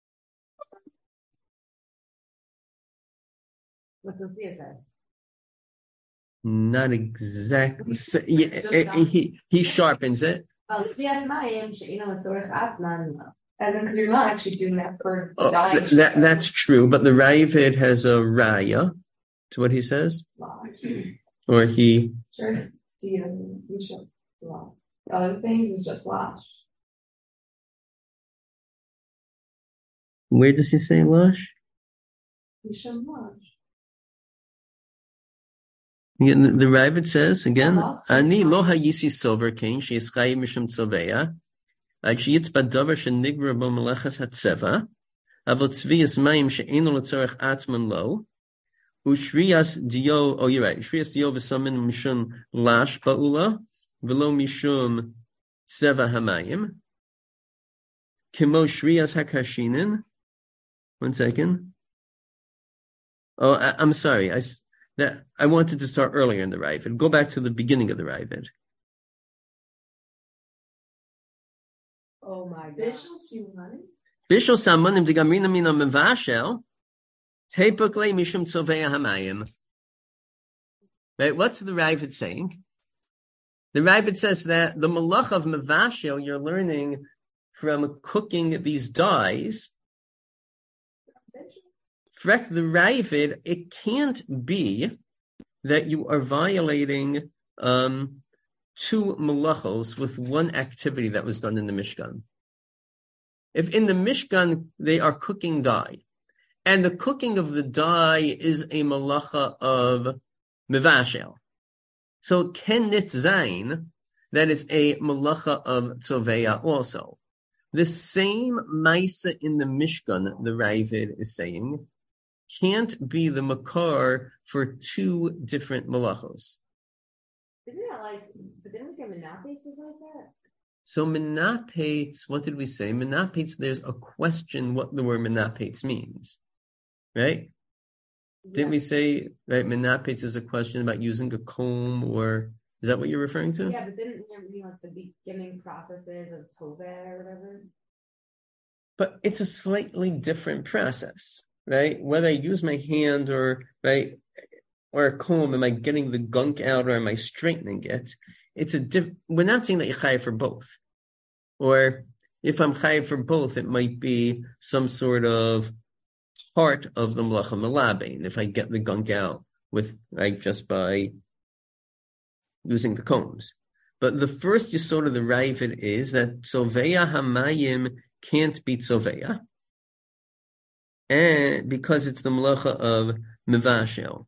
what Sophia said. Not exactly. So, yeah, he, he sharpens it. As in, because you're not actually doing that for oh, dyeing. That, that's true, but the Ravid has a raya to what he says. Or he... Sure, other things is just lash. Where does he say lash? Mishum lash. Again, the, the Ravid says again, Ani lo hayisi silver king, she is chayiv mishum tzoveya, achiyitz badavar shenigra bo melechas hatzeva, avot tzviyas mayim she'enu l'tzorech atzman lo, u'shriyas dio, oh, you're right, shriyas dio v'samin mishum lash ba'ula, v'lo mishum tzeva hamayim, kimo shriyas hakashinin, one second. Oh, I, I'm sorry, I... That I wanted to start earlier in the Ravid. Go back to the beginning of the Ravid. Oh my God. Bishul Samanim de Gamrina Mina Mevashel. Tepukle Mishum Tzoveya Hamayim. Right? What's the Ravid saying? The Ravid says that the malach of Mevashel you're learning from cooking these dyes. Frek the Ravid, it can't be that you are violating um, two malachos with one activity that was done in the Mishkan. If in the Mishkan they are cooking dye, and the cooking of the dye is a malacha of mevashel, so ken nit zayin that is a malacha of tzoveya also. The same maisa in the Mishkan, the Ravid is saying, can't be the makar for two different malachos. Isn't that like, but didn't we say Menapes was like that? So Menapes, what did we say? Menapes, there's a question what the word Menapes means, right? Yeah. Didn't we say, right, Menapes is a question about using a comb, or is that what you're referring to? Yeah, but didn't you mean like the beginning processes of Toveh or whatever? But it's a slightly different process. Right? Whether I use my hand or right or a comb, am I getting the gunk out or am I straightening it? It's a diff- we're not saying that you're chayav for both. Or if I'm chayav for both, it might be some sort of part of the melacha melabein. If I get the gunk out with like just by using the combs. But the first yesod of the Ravid is that tzoveya hamayim can't be tzoveya. And because it's the malacha of mevashel.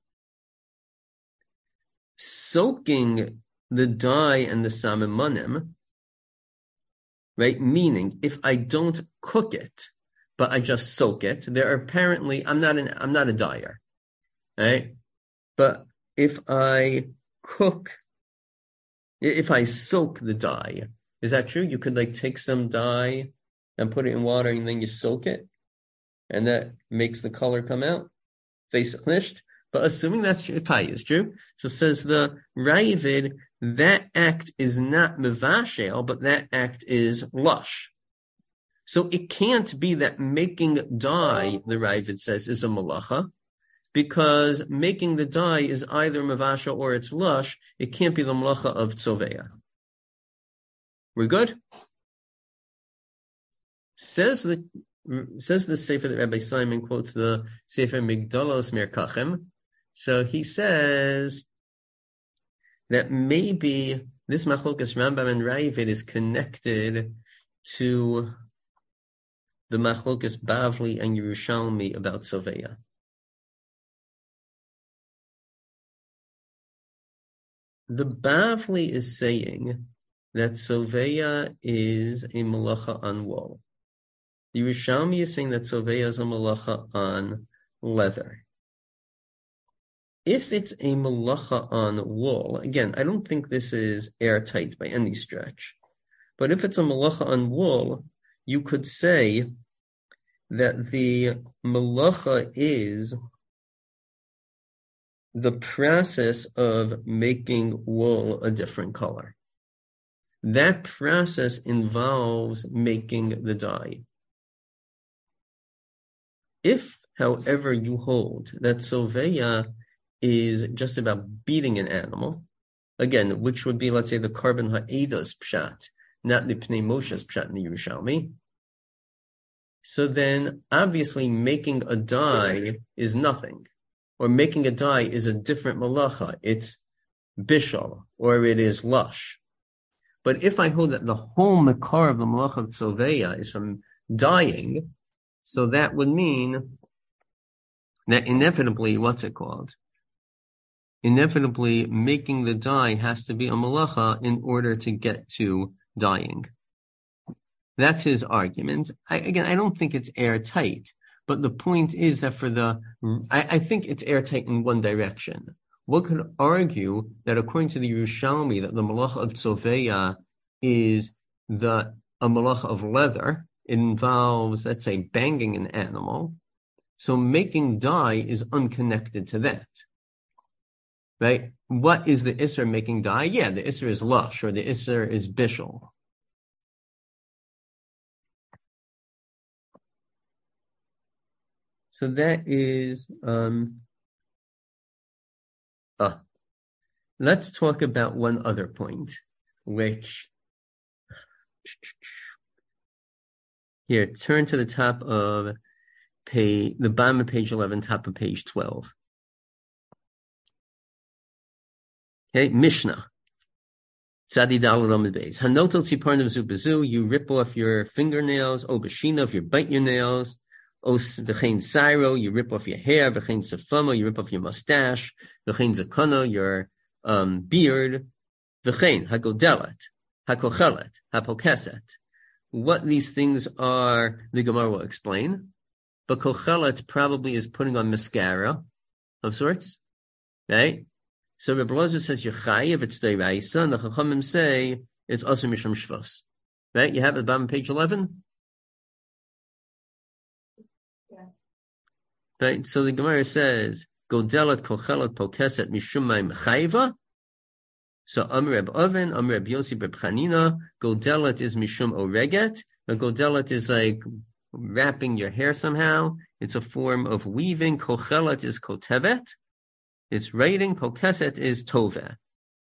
Soaking the dye and the samimanim, right? Meaning, if I don't cook it, but I just soak it, there are apparently, I'm not an, I'm not a dyer, right? But if I cook, if I soak the dye, is that true? You could like take some dye and put it in water and then you soak it? And that makes the color come out. Face nicht. But assuming that's true, Pai is true. So says the Ravid, that act is not mevashel, but that act is lush. So it can't be that making dye, the Ravid says, is a malacha, because making the dye is either mevashel or it's lush. It can't be the malacha of tzoveya. We're good? Says the Says the Sefer that Rabbi Simon quotes the Sefer Migdalos Merkachem. So he says that maybe this Machlokas Rambam and Ravid is connected to the Machlokas Bavli and Yerushalmi about Soveya. The Bavli is saying that Soveya is a malacha on wool. The Yerushalmi is saying that Soveya is a malacha on leather. If it's a malacha on wool, again, I don't think this is airtight by any stretch, but if it's a malacha on wool, you could say that the malacha is the process of making wool a different color. That process involves making the dye. If, however, you hold that Soveya is just about beating an animal, again, which would be, let's say, the carbon ha'edas pshat, not the Pnei Moshe's pshat in the Yerushalmi, so then obviously making a dye is nothing, or making a dye is a different malacha. It's bishal, or it is lush. But if I hold that the whole makar of the malacha of Soveya is from dyeing, so that would mean that inevitably, what's it called? Inevitably, making the dye has to be a malacha in order to get to dyeing. That's his argument. I, again, I don't think it's airtight, but the point is that for the, I, I think it's airtight in one direction. One could argue that according to the Yerushalmi, that the malacha of Soveya is the a malacha of leather. It involves, let's say, banging an animal. So making dye is unconnected to that. Right? What is the Isser making dye? Yeah, the Isser is lush, or the Isser is bishul. So that is, um, uh, let's talk about one other point, which, here, turn to the top of page, the bottom of page eleven, top of page twelve. Okay, Mishnah. Tzadi Daled Amud Beis. Hanotel tziparnav zu bezu, you rip off your fingernails, o b'shina, if you bite your nails, o v'chein sairo, you rip off your hair, v'chein sefama, you rip off your mustache, v'chein zakana, your um, beard, v'chein hagodelet, hakochelet, hapokeset. What these things are, the Gemara will explain. But kochelet probably is putting on mascara of sorts, right? So Rebbe Elazar says you're chayiv, it's deiraisa, and the Chachamim say it's also mishum shvus, right? You have it at the bottom of page eleven? Yeah. Right, so the Gemara says, godelet kochelet pokeset mishum ma'im chayiva. So Amr Reb Oven, Amr Reb Yossi Reb Chanina, godelet is mishum oreget, and godelet is like wrapping your hair somehow. It's a form of weaving. Kochelet is kotevet. It's writing. Pokeset is toveh.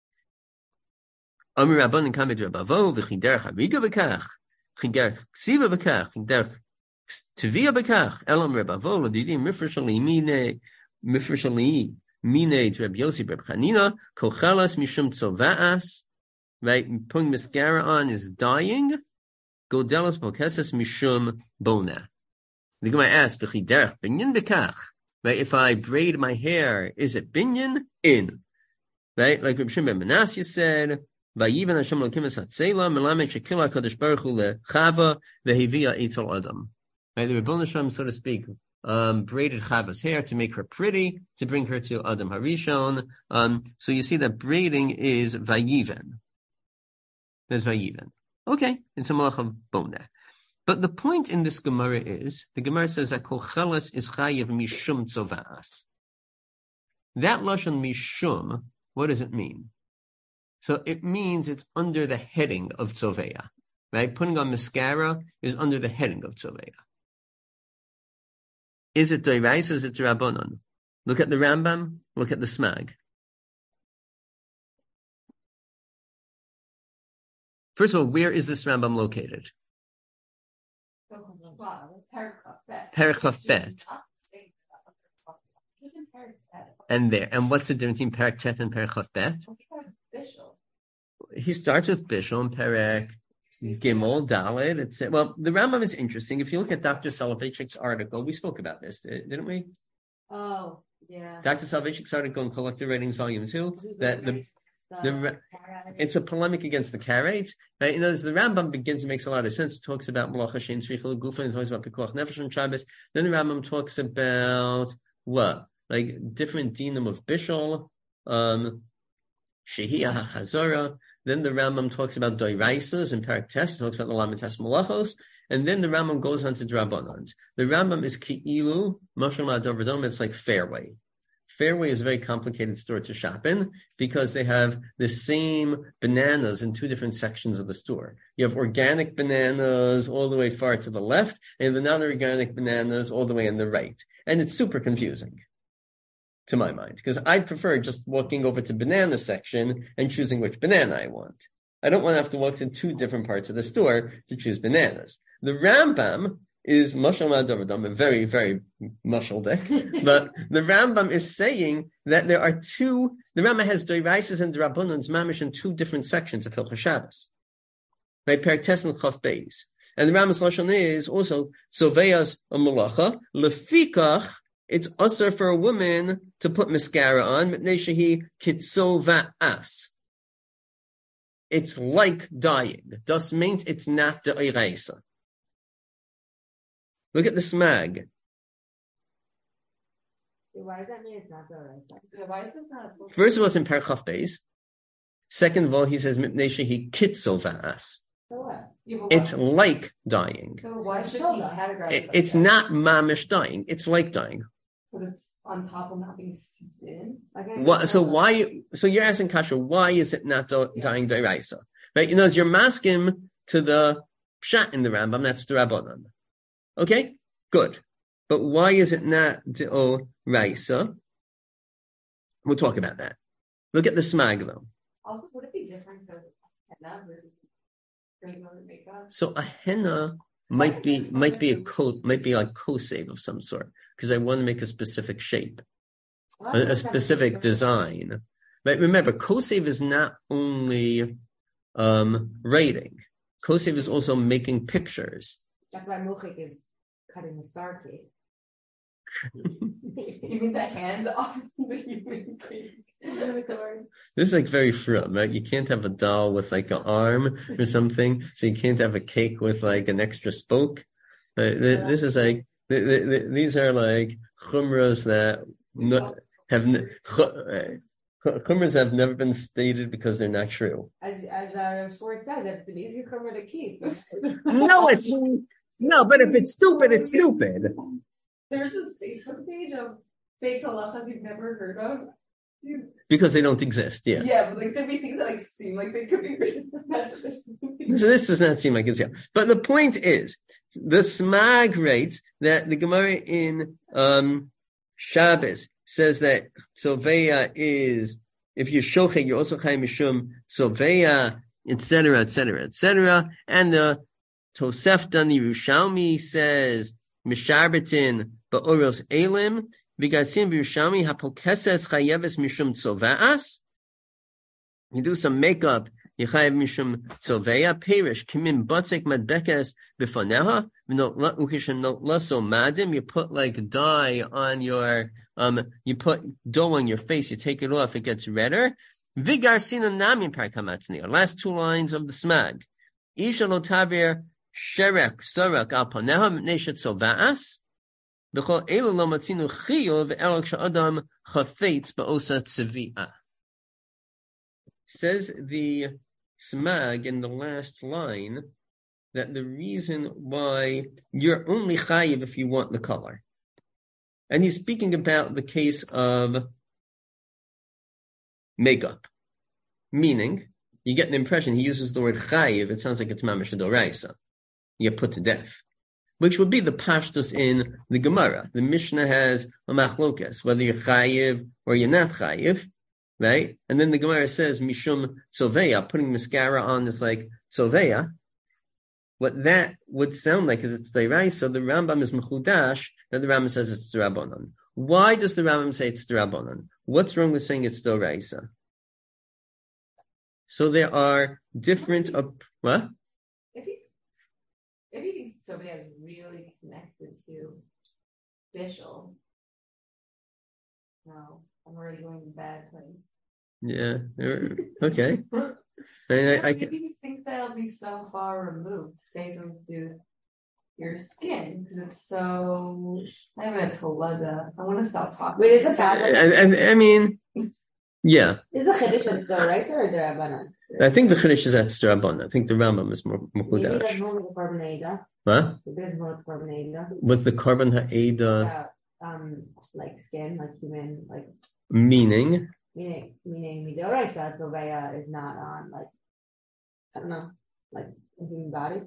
Amir Rabbanan kamed Rabavo v'chiderech hariga b'kach, chiderech ksiva b'kach, chiderech tvia b'kach. Elam Rabavo l'didim mifreshali mine mifreshali mine to Reb Yossi Reb Chanina. Kochelas mishum tzovaas. Right, putting mascara on is dyeing. Godelas pokeses mishum bona. The Gemara asks, "V'chiderech binyan b'kach." Right, if I braid my hair, is it binyan? In. Right, like Reb Shimon ben Manasseh said, "Vayivan Hashem Elokim es hatzela melamed shekila Kadosh Baruch Hu lechava v'hivia eitzel adam." Right, the Rebbeinu Shem, so to speak, um, braided Chava's hair to make her pretty, to bring her to Adam Harishon. Um, so you see that braiding is vayivan. There's vayivan. Okay, it's a malach of bona. But the point in this Gemara is, the Gemara says that kocheles is chayiv mishum tzovaas. That lashon mishum, what does it mean? So it means it's under the heading of tzoveya. Right? Putting on mascara is under the heading of tzoveya. Is it doirais or is it rabbanon? Look at the Rambam, look at the Smag. First of all, where is this Rambam located? Perichaf Bet. And there. And what's the difference between Perichaf and Perichaf Bet? he starts with Bishul and Perek Gimel Dalet. It's well, the Rambam is interesting. If you look at Doctor Soloveitchik's article, we spoke about this, didn't we? Oh, yeah. Doctor Soloveitchik's article in Collected Writings, Volume Two. That the the it's a polemic against the Karaites. Right? You know, the Rambam begins and makes a lot of sense. It talks about Malacha Shein Tzricha L'Gufa, and talks about Pikuach Nefesh on Shabbos. Then the Rambam talks about what, like different dinim of Bishul, um, Shehiyah HaChazara. Then the Rambam talks about Doiraisas and Perek Tes. He talks about the Lamites Malachos. And then the Rambam goes on to Drabanans. The Rambam is Ki'ilu, Mashal Ma'adavradom. It's like Fairway. Fairway is a very complicated store to shop in because they have the same bananas in two different sections of the store. You have organic bananas all the way far to the left, and the non-organic bananas all the way on the right. And it's super confusing, to my mind, because I prefer just walking over to banana section and choosing which banana I want. I don't want to have to walk to two different parts of the store to choose bananas. The Rambam is Mashal Ma'adavradam, very, very mushal deck. But the Rambam is saying that there are two, the Rambam has Doiraisas and Drabunans mamish in two different sections of Hilchos Shabbos. Right, Perek Tes and Chaf Beis. And the Rambam's Lashon is also Soveyas a Malacha, Lefikach, it's usher for a woman to put mascara on, Mipnei shehi kitso va'as. It's like dyeing. Das means it's not the Eiraisa. Look at the smag. Why does that mean it's not the Eiraisa? Why is this not? First of all, it's in Perek Chaf Beis. Second of all, he says Mipnei shehi kitso va'as. So what? Yeah, it's like dyeing. So why should he categorize it? It It's like not mamish dyeing. It's like dyeing. Because it's on top of not being seeped in. What, so why? So you're asking Kasha, why is it not do, yeah. dying Doiraisa? Right? You know, as you're masking to the pshat in the Rambam, that's the Rabbanan. Okay, good. But why is it not Doiraisa? We'll talk about that. Look at the smag though. Also, would it be different for henna versus regular makeup? So a henna might be might be a coat might be like co-save of some sort because I want to make a specific shape, well, a, a specific design. But remember, co-save is not only um, writing. Co-save is also making pictures. That's why Mochik is cutting the star cake. You mean the hand off the human cake? This is like very frum, right? You can't have a doll with like an arm or something, so you can't have a cake with like an extra spoke. Uh, this is like th- th- th- these are like chumras that no, have n- chumras have never been stated because they're not true. As as our short says, if it's an easy chumra to keep. No, it's no, but if it's stupid, it's stupid. There's this Facebook page of fake halachas you've never heard of. Dude. Because they don't exist, yeah. Yeah, but like there'd be things that like seem like they could be written. That's what this So this does not seem like it's yeah. But the point is, the Smag writes that the Gemara in um, Shabbos says that Soveya is, if you shochet, you're also chayim mishum Soveya, et cetera, et cetera, et cetera. And the Tosefta Yerushalmi says Misharbetin ba'oros elim. Vigasim Yerushalmi hapokeses chayeves mishum tzovaas. You do some makeup, you chayev mishum tzoveya. Perish kimim batzek madbekes bifaneha. Ukishen madim. You put like dye on your um. You put dough on your face. You take it off. It gets redder. Vigar sina nami parkamatzniya. Last two lines of the smag. Isha lo tavir sherek sarak al paneha mneshet tzovaas. Says the Smag in the last line that the reason why you're only chayiv if you want the color. And he's speaking about the case of makeup. Meaning, you get an impression, he uses the word chayiv, it sounds like it's mamash doraisa. You get put to death. Which would be the pashtus in the Gemara. The Mishnah has a machlokas, whether you're chayiv or you're not chayiv, right? And then the Gemara says, mishum soveya, putting mascara on is like soveya. What that would sound like is it's deirai, so the Rambam is mechudash, that the Rambam says it's d'Rabbanan. Why does the Rambam say it's d'Rabbanan? What's wrong with saying it's d'oraisa? So there are different, uh, what? If he, if he thinks somebody is really connected to Bishel, no, I'm already going to bad place. Yeah, okay. I, I, I Maybe he thinks that it'll be so far removed to say something to your skin because it's so. I haven't had Tolada. I want to stop talking. Wait, is it bad? I, I, I mean, yeah. Is the Chiddush at the Raisa or the Rabbanan? I think the Chiddush is at Strabon. I think the Rambam is more Maybe Mukudash. that's more with the carbon Aida. Huh? Maybe that's more with the carbon Aida. With the carbon ha'eda. Yeah, um, like skin, like human, like. Meaning. Meaning, meaning Midoraisa Tzovea is not on, like, I don't know, like a human body.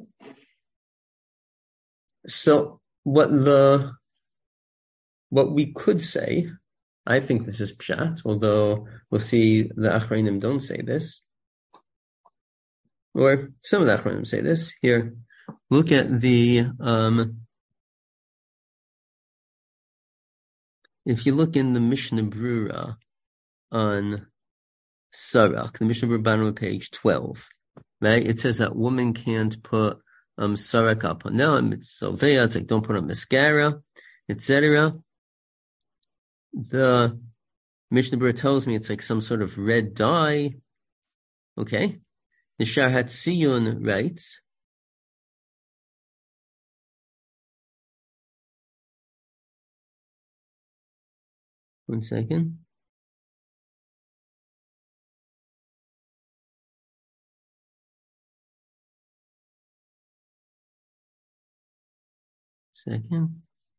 So what the what we could say, I think this is pshat, although we'll see the Achronim don't say this, or some of the Achronim say this. Here, look at the um, if you look in the Mishnah Brura on Sarak, the Mishnah Brura on page twelve, right? It says that woman can't put um Sarak up on now, it's Sovea, it's like don't put on mascara, et cetera. The Mishnah Brura tells me it's like some sort of red dye. Okay. The Shar Hatziyun writes, one second. Second.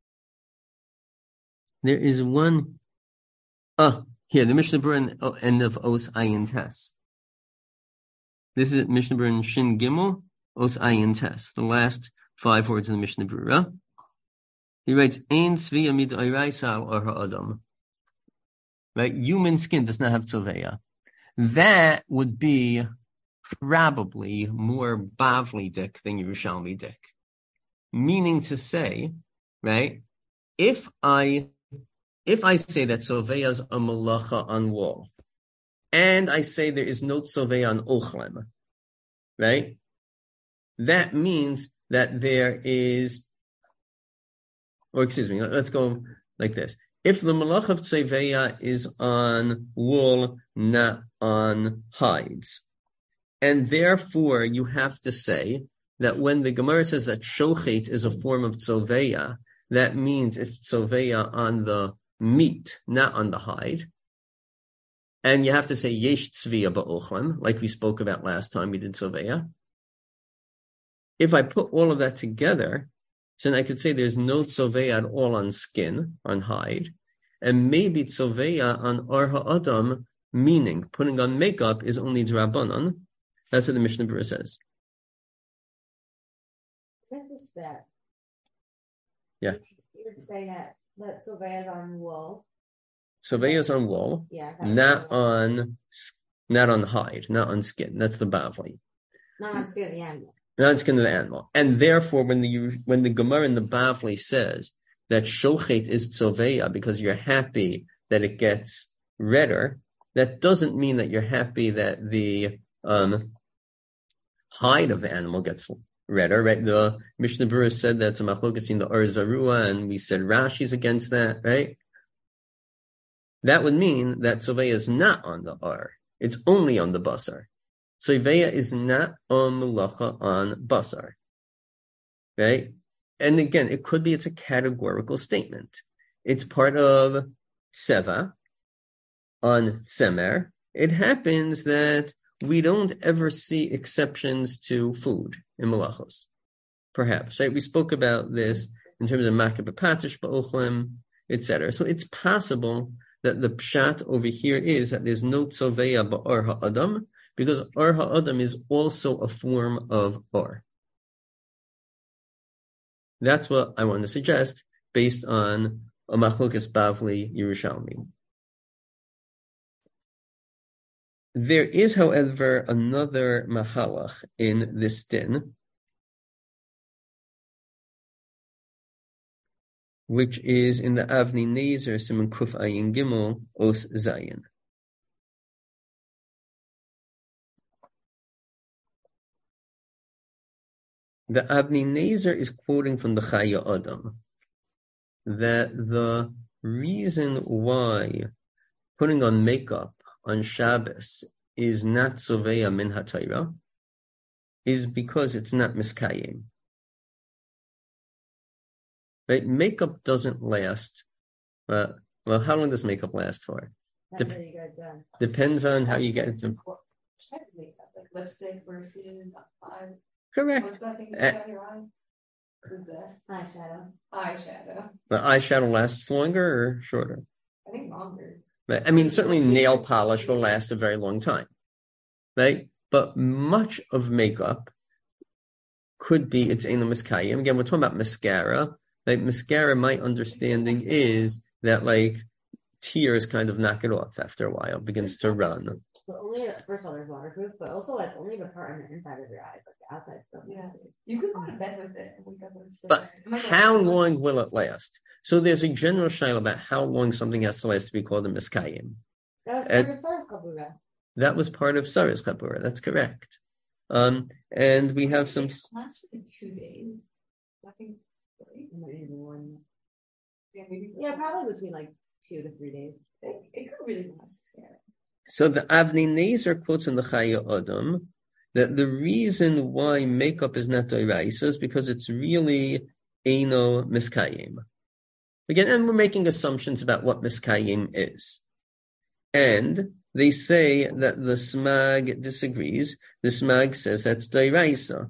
There is one. Oh, here, the Mishnah Brura oh, end of Os Ayin Tes. This is Mishnah Brura in Shin Gimel, Os Ayin Tes, the last five words in the Mishnah Brura. He writes, Ein Tzviya Midoraisa or Ha'adam. Right? Human skin does not have Tzoveya. That would be probably more Bavli-dik than Yerushalmi-dik. Meaning to say, right, if I if I say that Tzoveya is a malacha on wall, and I say there is no Tzoveya on Ochlem, right, that means that there is, or excuse me, let's go like this. If the malach of Tzoveya is on wool, not on hides, and therefore you have to say that when the Gemara says that shochet is a form of Tzoveya, that means it's Tzoveya on the meat, not on the hide. And you have to say yesh tzviya ba'ochlem, like we spoke about last time we did Tzoveya. If I put all of that together, so then I could say there's no Tzoveya at all on skin, on hide, and maybe Tzoveya on Ar Ha'adam, meaning putting on makeup is only D'Rabbanan. That's what the Mishnah Brura says. This is that. Yeah. You're saying that that Tzoveya is on wool. Tzoveya is on wool, yeah, not on not on hide, not on skin. That's the Bavli. Not on skin of the animal. Not on skin of the animal. And therefore, when the when the Gemara in the Bavli says that shochet is Tzoveya because you're happy that it gets redder, that doesn't mean that you're happy that the um, hide of the animal gets redder, right? The Mishnah Brura said that's a machlokas in the Or Zarua, and we said Rashi's against that, right? That would mean that Tzoveya is not on the Ar. It's only on the Basar. Tzoveya is not on Melacha on Basar, right? And again, it could be it's a categorical statement. It's part of Seva on Semer. It happens that we don't ever see exceptions to food in Malachos. Perhaps, right? We spoke about this in terms of Makah B'Patish Ba'ochlem, et cetera. So it's possible that the pshat over here is that there's no Tzoveya Ba'ar Ha'adam, because Ar Ha'adam is also a form of Ar. That's what I want to suggest based on a Machlokas Bavli Yerushalmi. There is, however, another mahalach in this din, which is in the Avni Nezer Siman Kuf Ayin Gimel Os Zayin. the Avnei Nezer is quoting from the Chaya Adam that the reason why putting on makeup on Shabbos is not Soveya min HaTorah is because it's not Miskayim. Right? Makeup doesn't last. Uh, well, how long does makeup last for? Dep- depends on how you get it. To... Like lipstick versus five. Correct. What's that thing you put on your eye? Possessed. Eyeshadow. Eyeshadow. The eyeshadow lasts longer or shorter? I think longer. Right. I mean, certainly nail polish will last a very long time. Right? But much of makeup could be its Eino Miskayim. Again, we're talking about mascara. Like mascara, my understanding is that like tears kind of knock it off after a while, begins to run. But only first of all, there's waterproof, but also like only the part on the inside of your eyes, like the outside stuff. Yeah, you could go to bed with it. But how long will it last? So there's a general shaila about how long something has to last to be called a miskayim. That was part of Sarah's kapura. That was part of Sarah's kapura. That's correct. Um, and we have some. It lasts for two days. I think three. Maybe one. Yeah, maybe. Yeah, probably between like two to three days. It, it could really last scary. So the Avnei Nezer quotes in the Chaya Adam that the reason why makeup is not doraisa is because it's really Eino Miskayim. Again, and we're making assumptions about what Miskayim is. And they say that the Smag disagrees. The Smag says that's doraisa.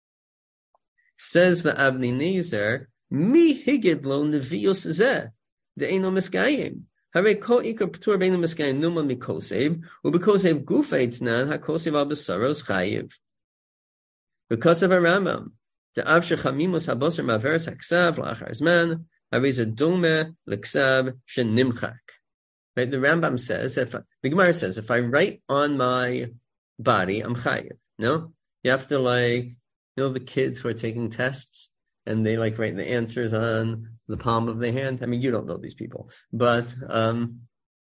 Says the Avnei Nezer, Mi higid lo nevios zeh, the Eino Miskayim. Hare ko ikar p'tur beinu miskayim numan mikosev, ubikosev gufa itznan hakosev al besaros chayiv. Because of a Rambam, the av shechamimus habosar maveres haksav la'achar zman, hare zedome l'ksav shenimchak. Right, the Rambam says, if I, the Gemara says, if I write on my body, I'm chayiv. No, you have to like, you know, the kids who are taking tests and they like write the answers on the palm of their hand. I mean, you don't know these people, but um,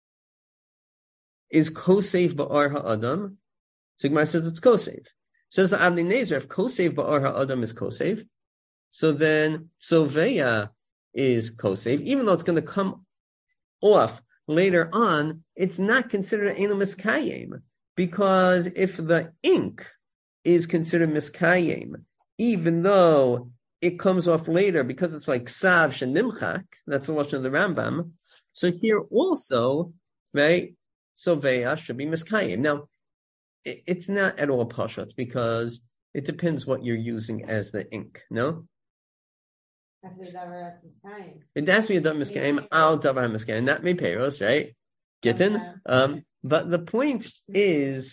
is kosev ba'ar ha'adam? So Gemara says it's kosev. Says the Avnei Nezer, if kosev ba'ar ha'adam is kosev, so then soveya is kosev, even though it's going to come off later on, it's not considered Eino Miskayim, because if the ink is considered Miskayim, even though it comes off later because it's like Sav Shenimchak, that's the lashon of the Rambam. So here also, right, Soveya should be Miskayim. Now, it, it's not at all Pashat because it depends what you're using as the ink, no? It has to be a davar Miskayim, al davar Miskayim, not Meperos, right? Gittin? Um, but the point is,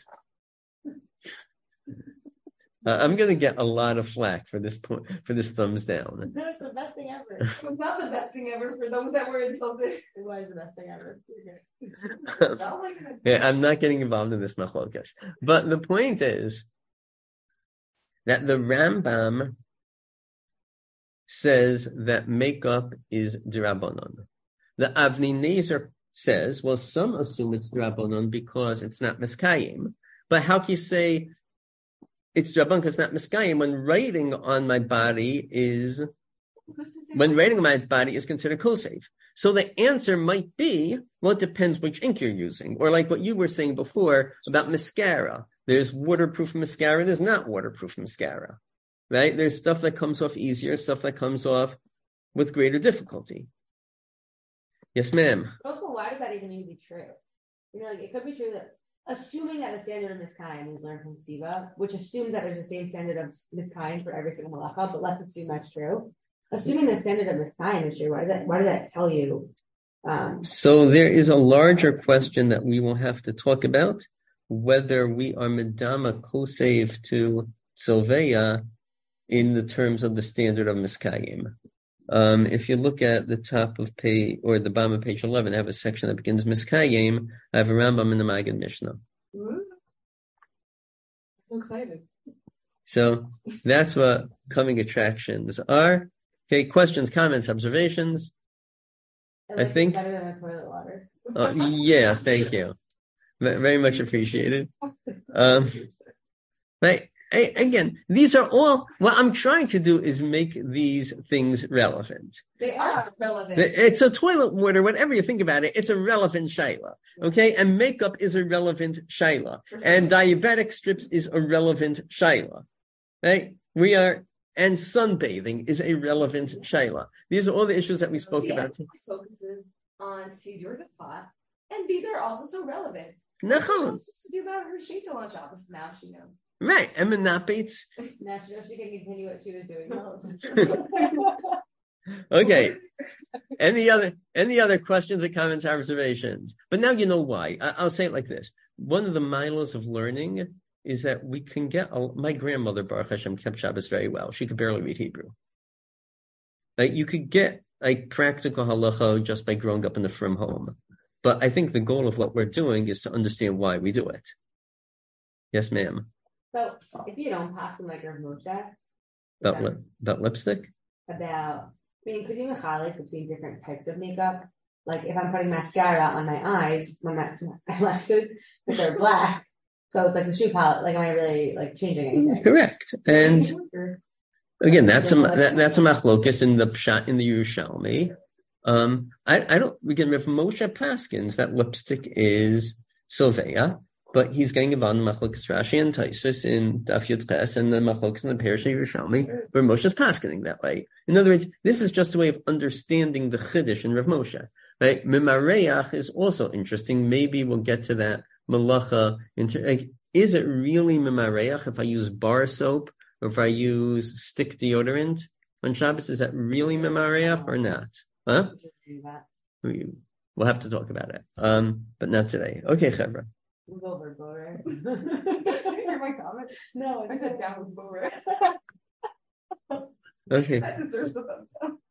Uh, I'm going to get a lot of flack for this point, for this thumbs down. That's the best thing ever. It was not the best thing ever for those that were insulted. It was the best thing ever. Yeah, I'm not getting involved in this machlokas. But the point is that the Rambam says that makeup is d'Rabbanan. The Avnei Nezer says, well, some assume it's d'Rabbanan because it's not miskayim. But how can you say it's d'Rabbanan because it's not miskayim when writing on my body is, when writing on my body is considered kosev? So the answer might be, well, it depends which ink you're using. Or like what you were saying before about mascara. There's waterproof mascara, there's not waterproof mascara. Right? There's stuff that comes off easier, stuff that comes off with greater difficulty. Yes, ma'am. Also, why does that even need to be true? You know, like it could be true that, assuming that the standard of miskayim is learned from Siva, which assumes that there's the same standard of miskayim for every single malacha, but let's assume that's true. Assuming the standard of miskayim is true, why does that, why does that tell you? Um, so there is a larger question that we will have to talk about, whether we are medama kosev to Silveya in the terms of the standard of miskayim. Um, if you look at the top of page, or the bottom of page eleven, I have a section that begins miskayim. I have a Rambam in the Maggid Mishnah. I'm excited. So that's what coming attractions are. Okay, questions, comments, observations? I think. Better than a toilet water. uh, yeah, thank you. Very much appreciated. Um, right. a- again, these are all, what I'm trying to do is make these things relevant. They are relevant. It's a toilet water, whatever you think about it, it's a relevant shayla. Okay? And makeup is a relevant shayla. And diabetic strips is a relevant shayla. Right? We are, and sunbathing is a relevant shayla. These are all the issues that we spoke See, about. Focuses on Sidur the pot, and these are also so relevant. No. What's supposed to do about her shito on Shabbos? Now she knows. Right. Emma Napates. Now she knows she can continue what she was doing. Okay. Any other any other questions or comments, observations? But now you know why. I, I'll say it like this. One of the milos of learning is that we can get, a, my grandmother, Baruch Hashem, kept Shabbos very well. She could barely read Hebrew. Like, you could get like practical halacha just by growing up in the frum home. But I think the goal of what we're doing is to understand why we do it. Yes, ma'am. So if you don't pass them like Rav Moshe About, lip, about lipstick? about, I mean, could you mechalik between different types of makeup? Like if I'm putting mascara on my eyes, my, my eyelashes, if they're black, so it's like the shoe palette. Like, am I really like changing anything? Correct. And again, that's a that, that's a machlokus in the pshat in the Yerushalmi. Um, I I don't again with Moshe Paskins that lipstick is Sylvia, but he's getting about machlokus Rashi and Tosfos in Daf Yud Ches and the machlokus in the Parish of Yerushalmi, where Moshe is paskining that way. In other words, this is just a way of understanding the chiddush in Rav Moshe. Right? Mimareach is also interesting. Maybe we'll get to that. Malacha, inter- like, is it really mimareach if I use bar soap or if I use stick deodorant on Shabbos? Is that really mimareach or not? Huh? We, we'll have to talk about it, um, but not today. Okay, Chevra. Move over, Borer. Hear my comment? No, I said down with Borer. Okay. That deserves the thumbs down.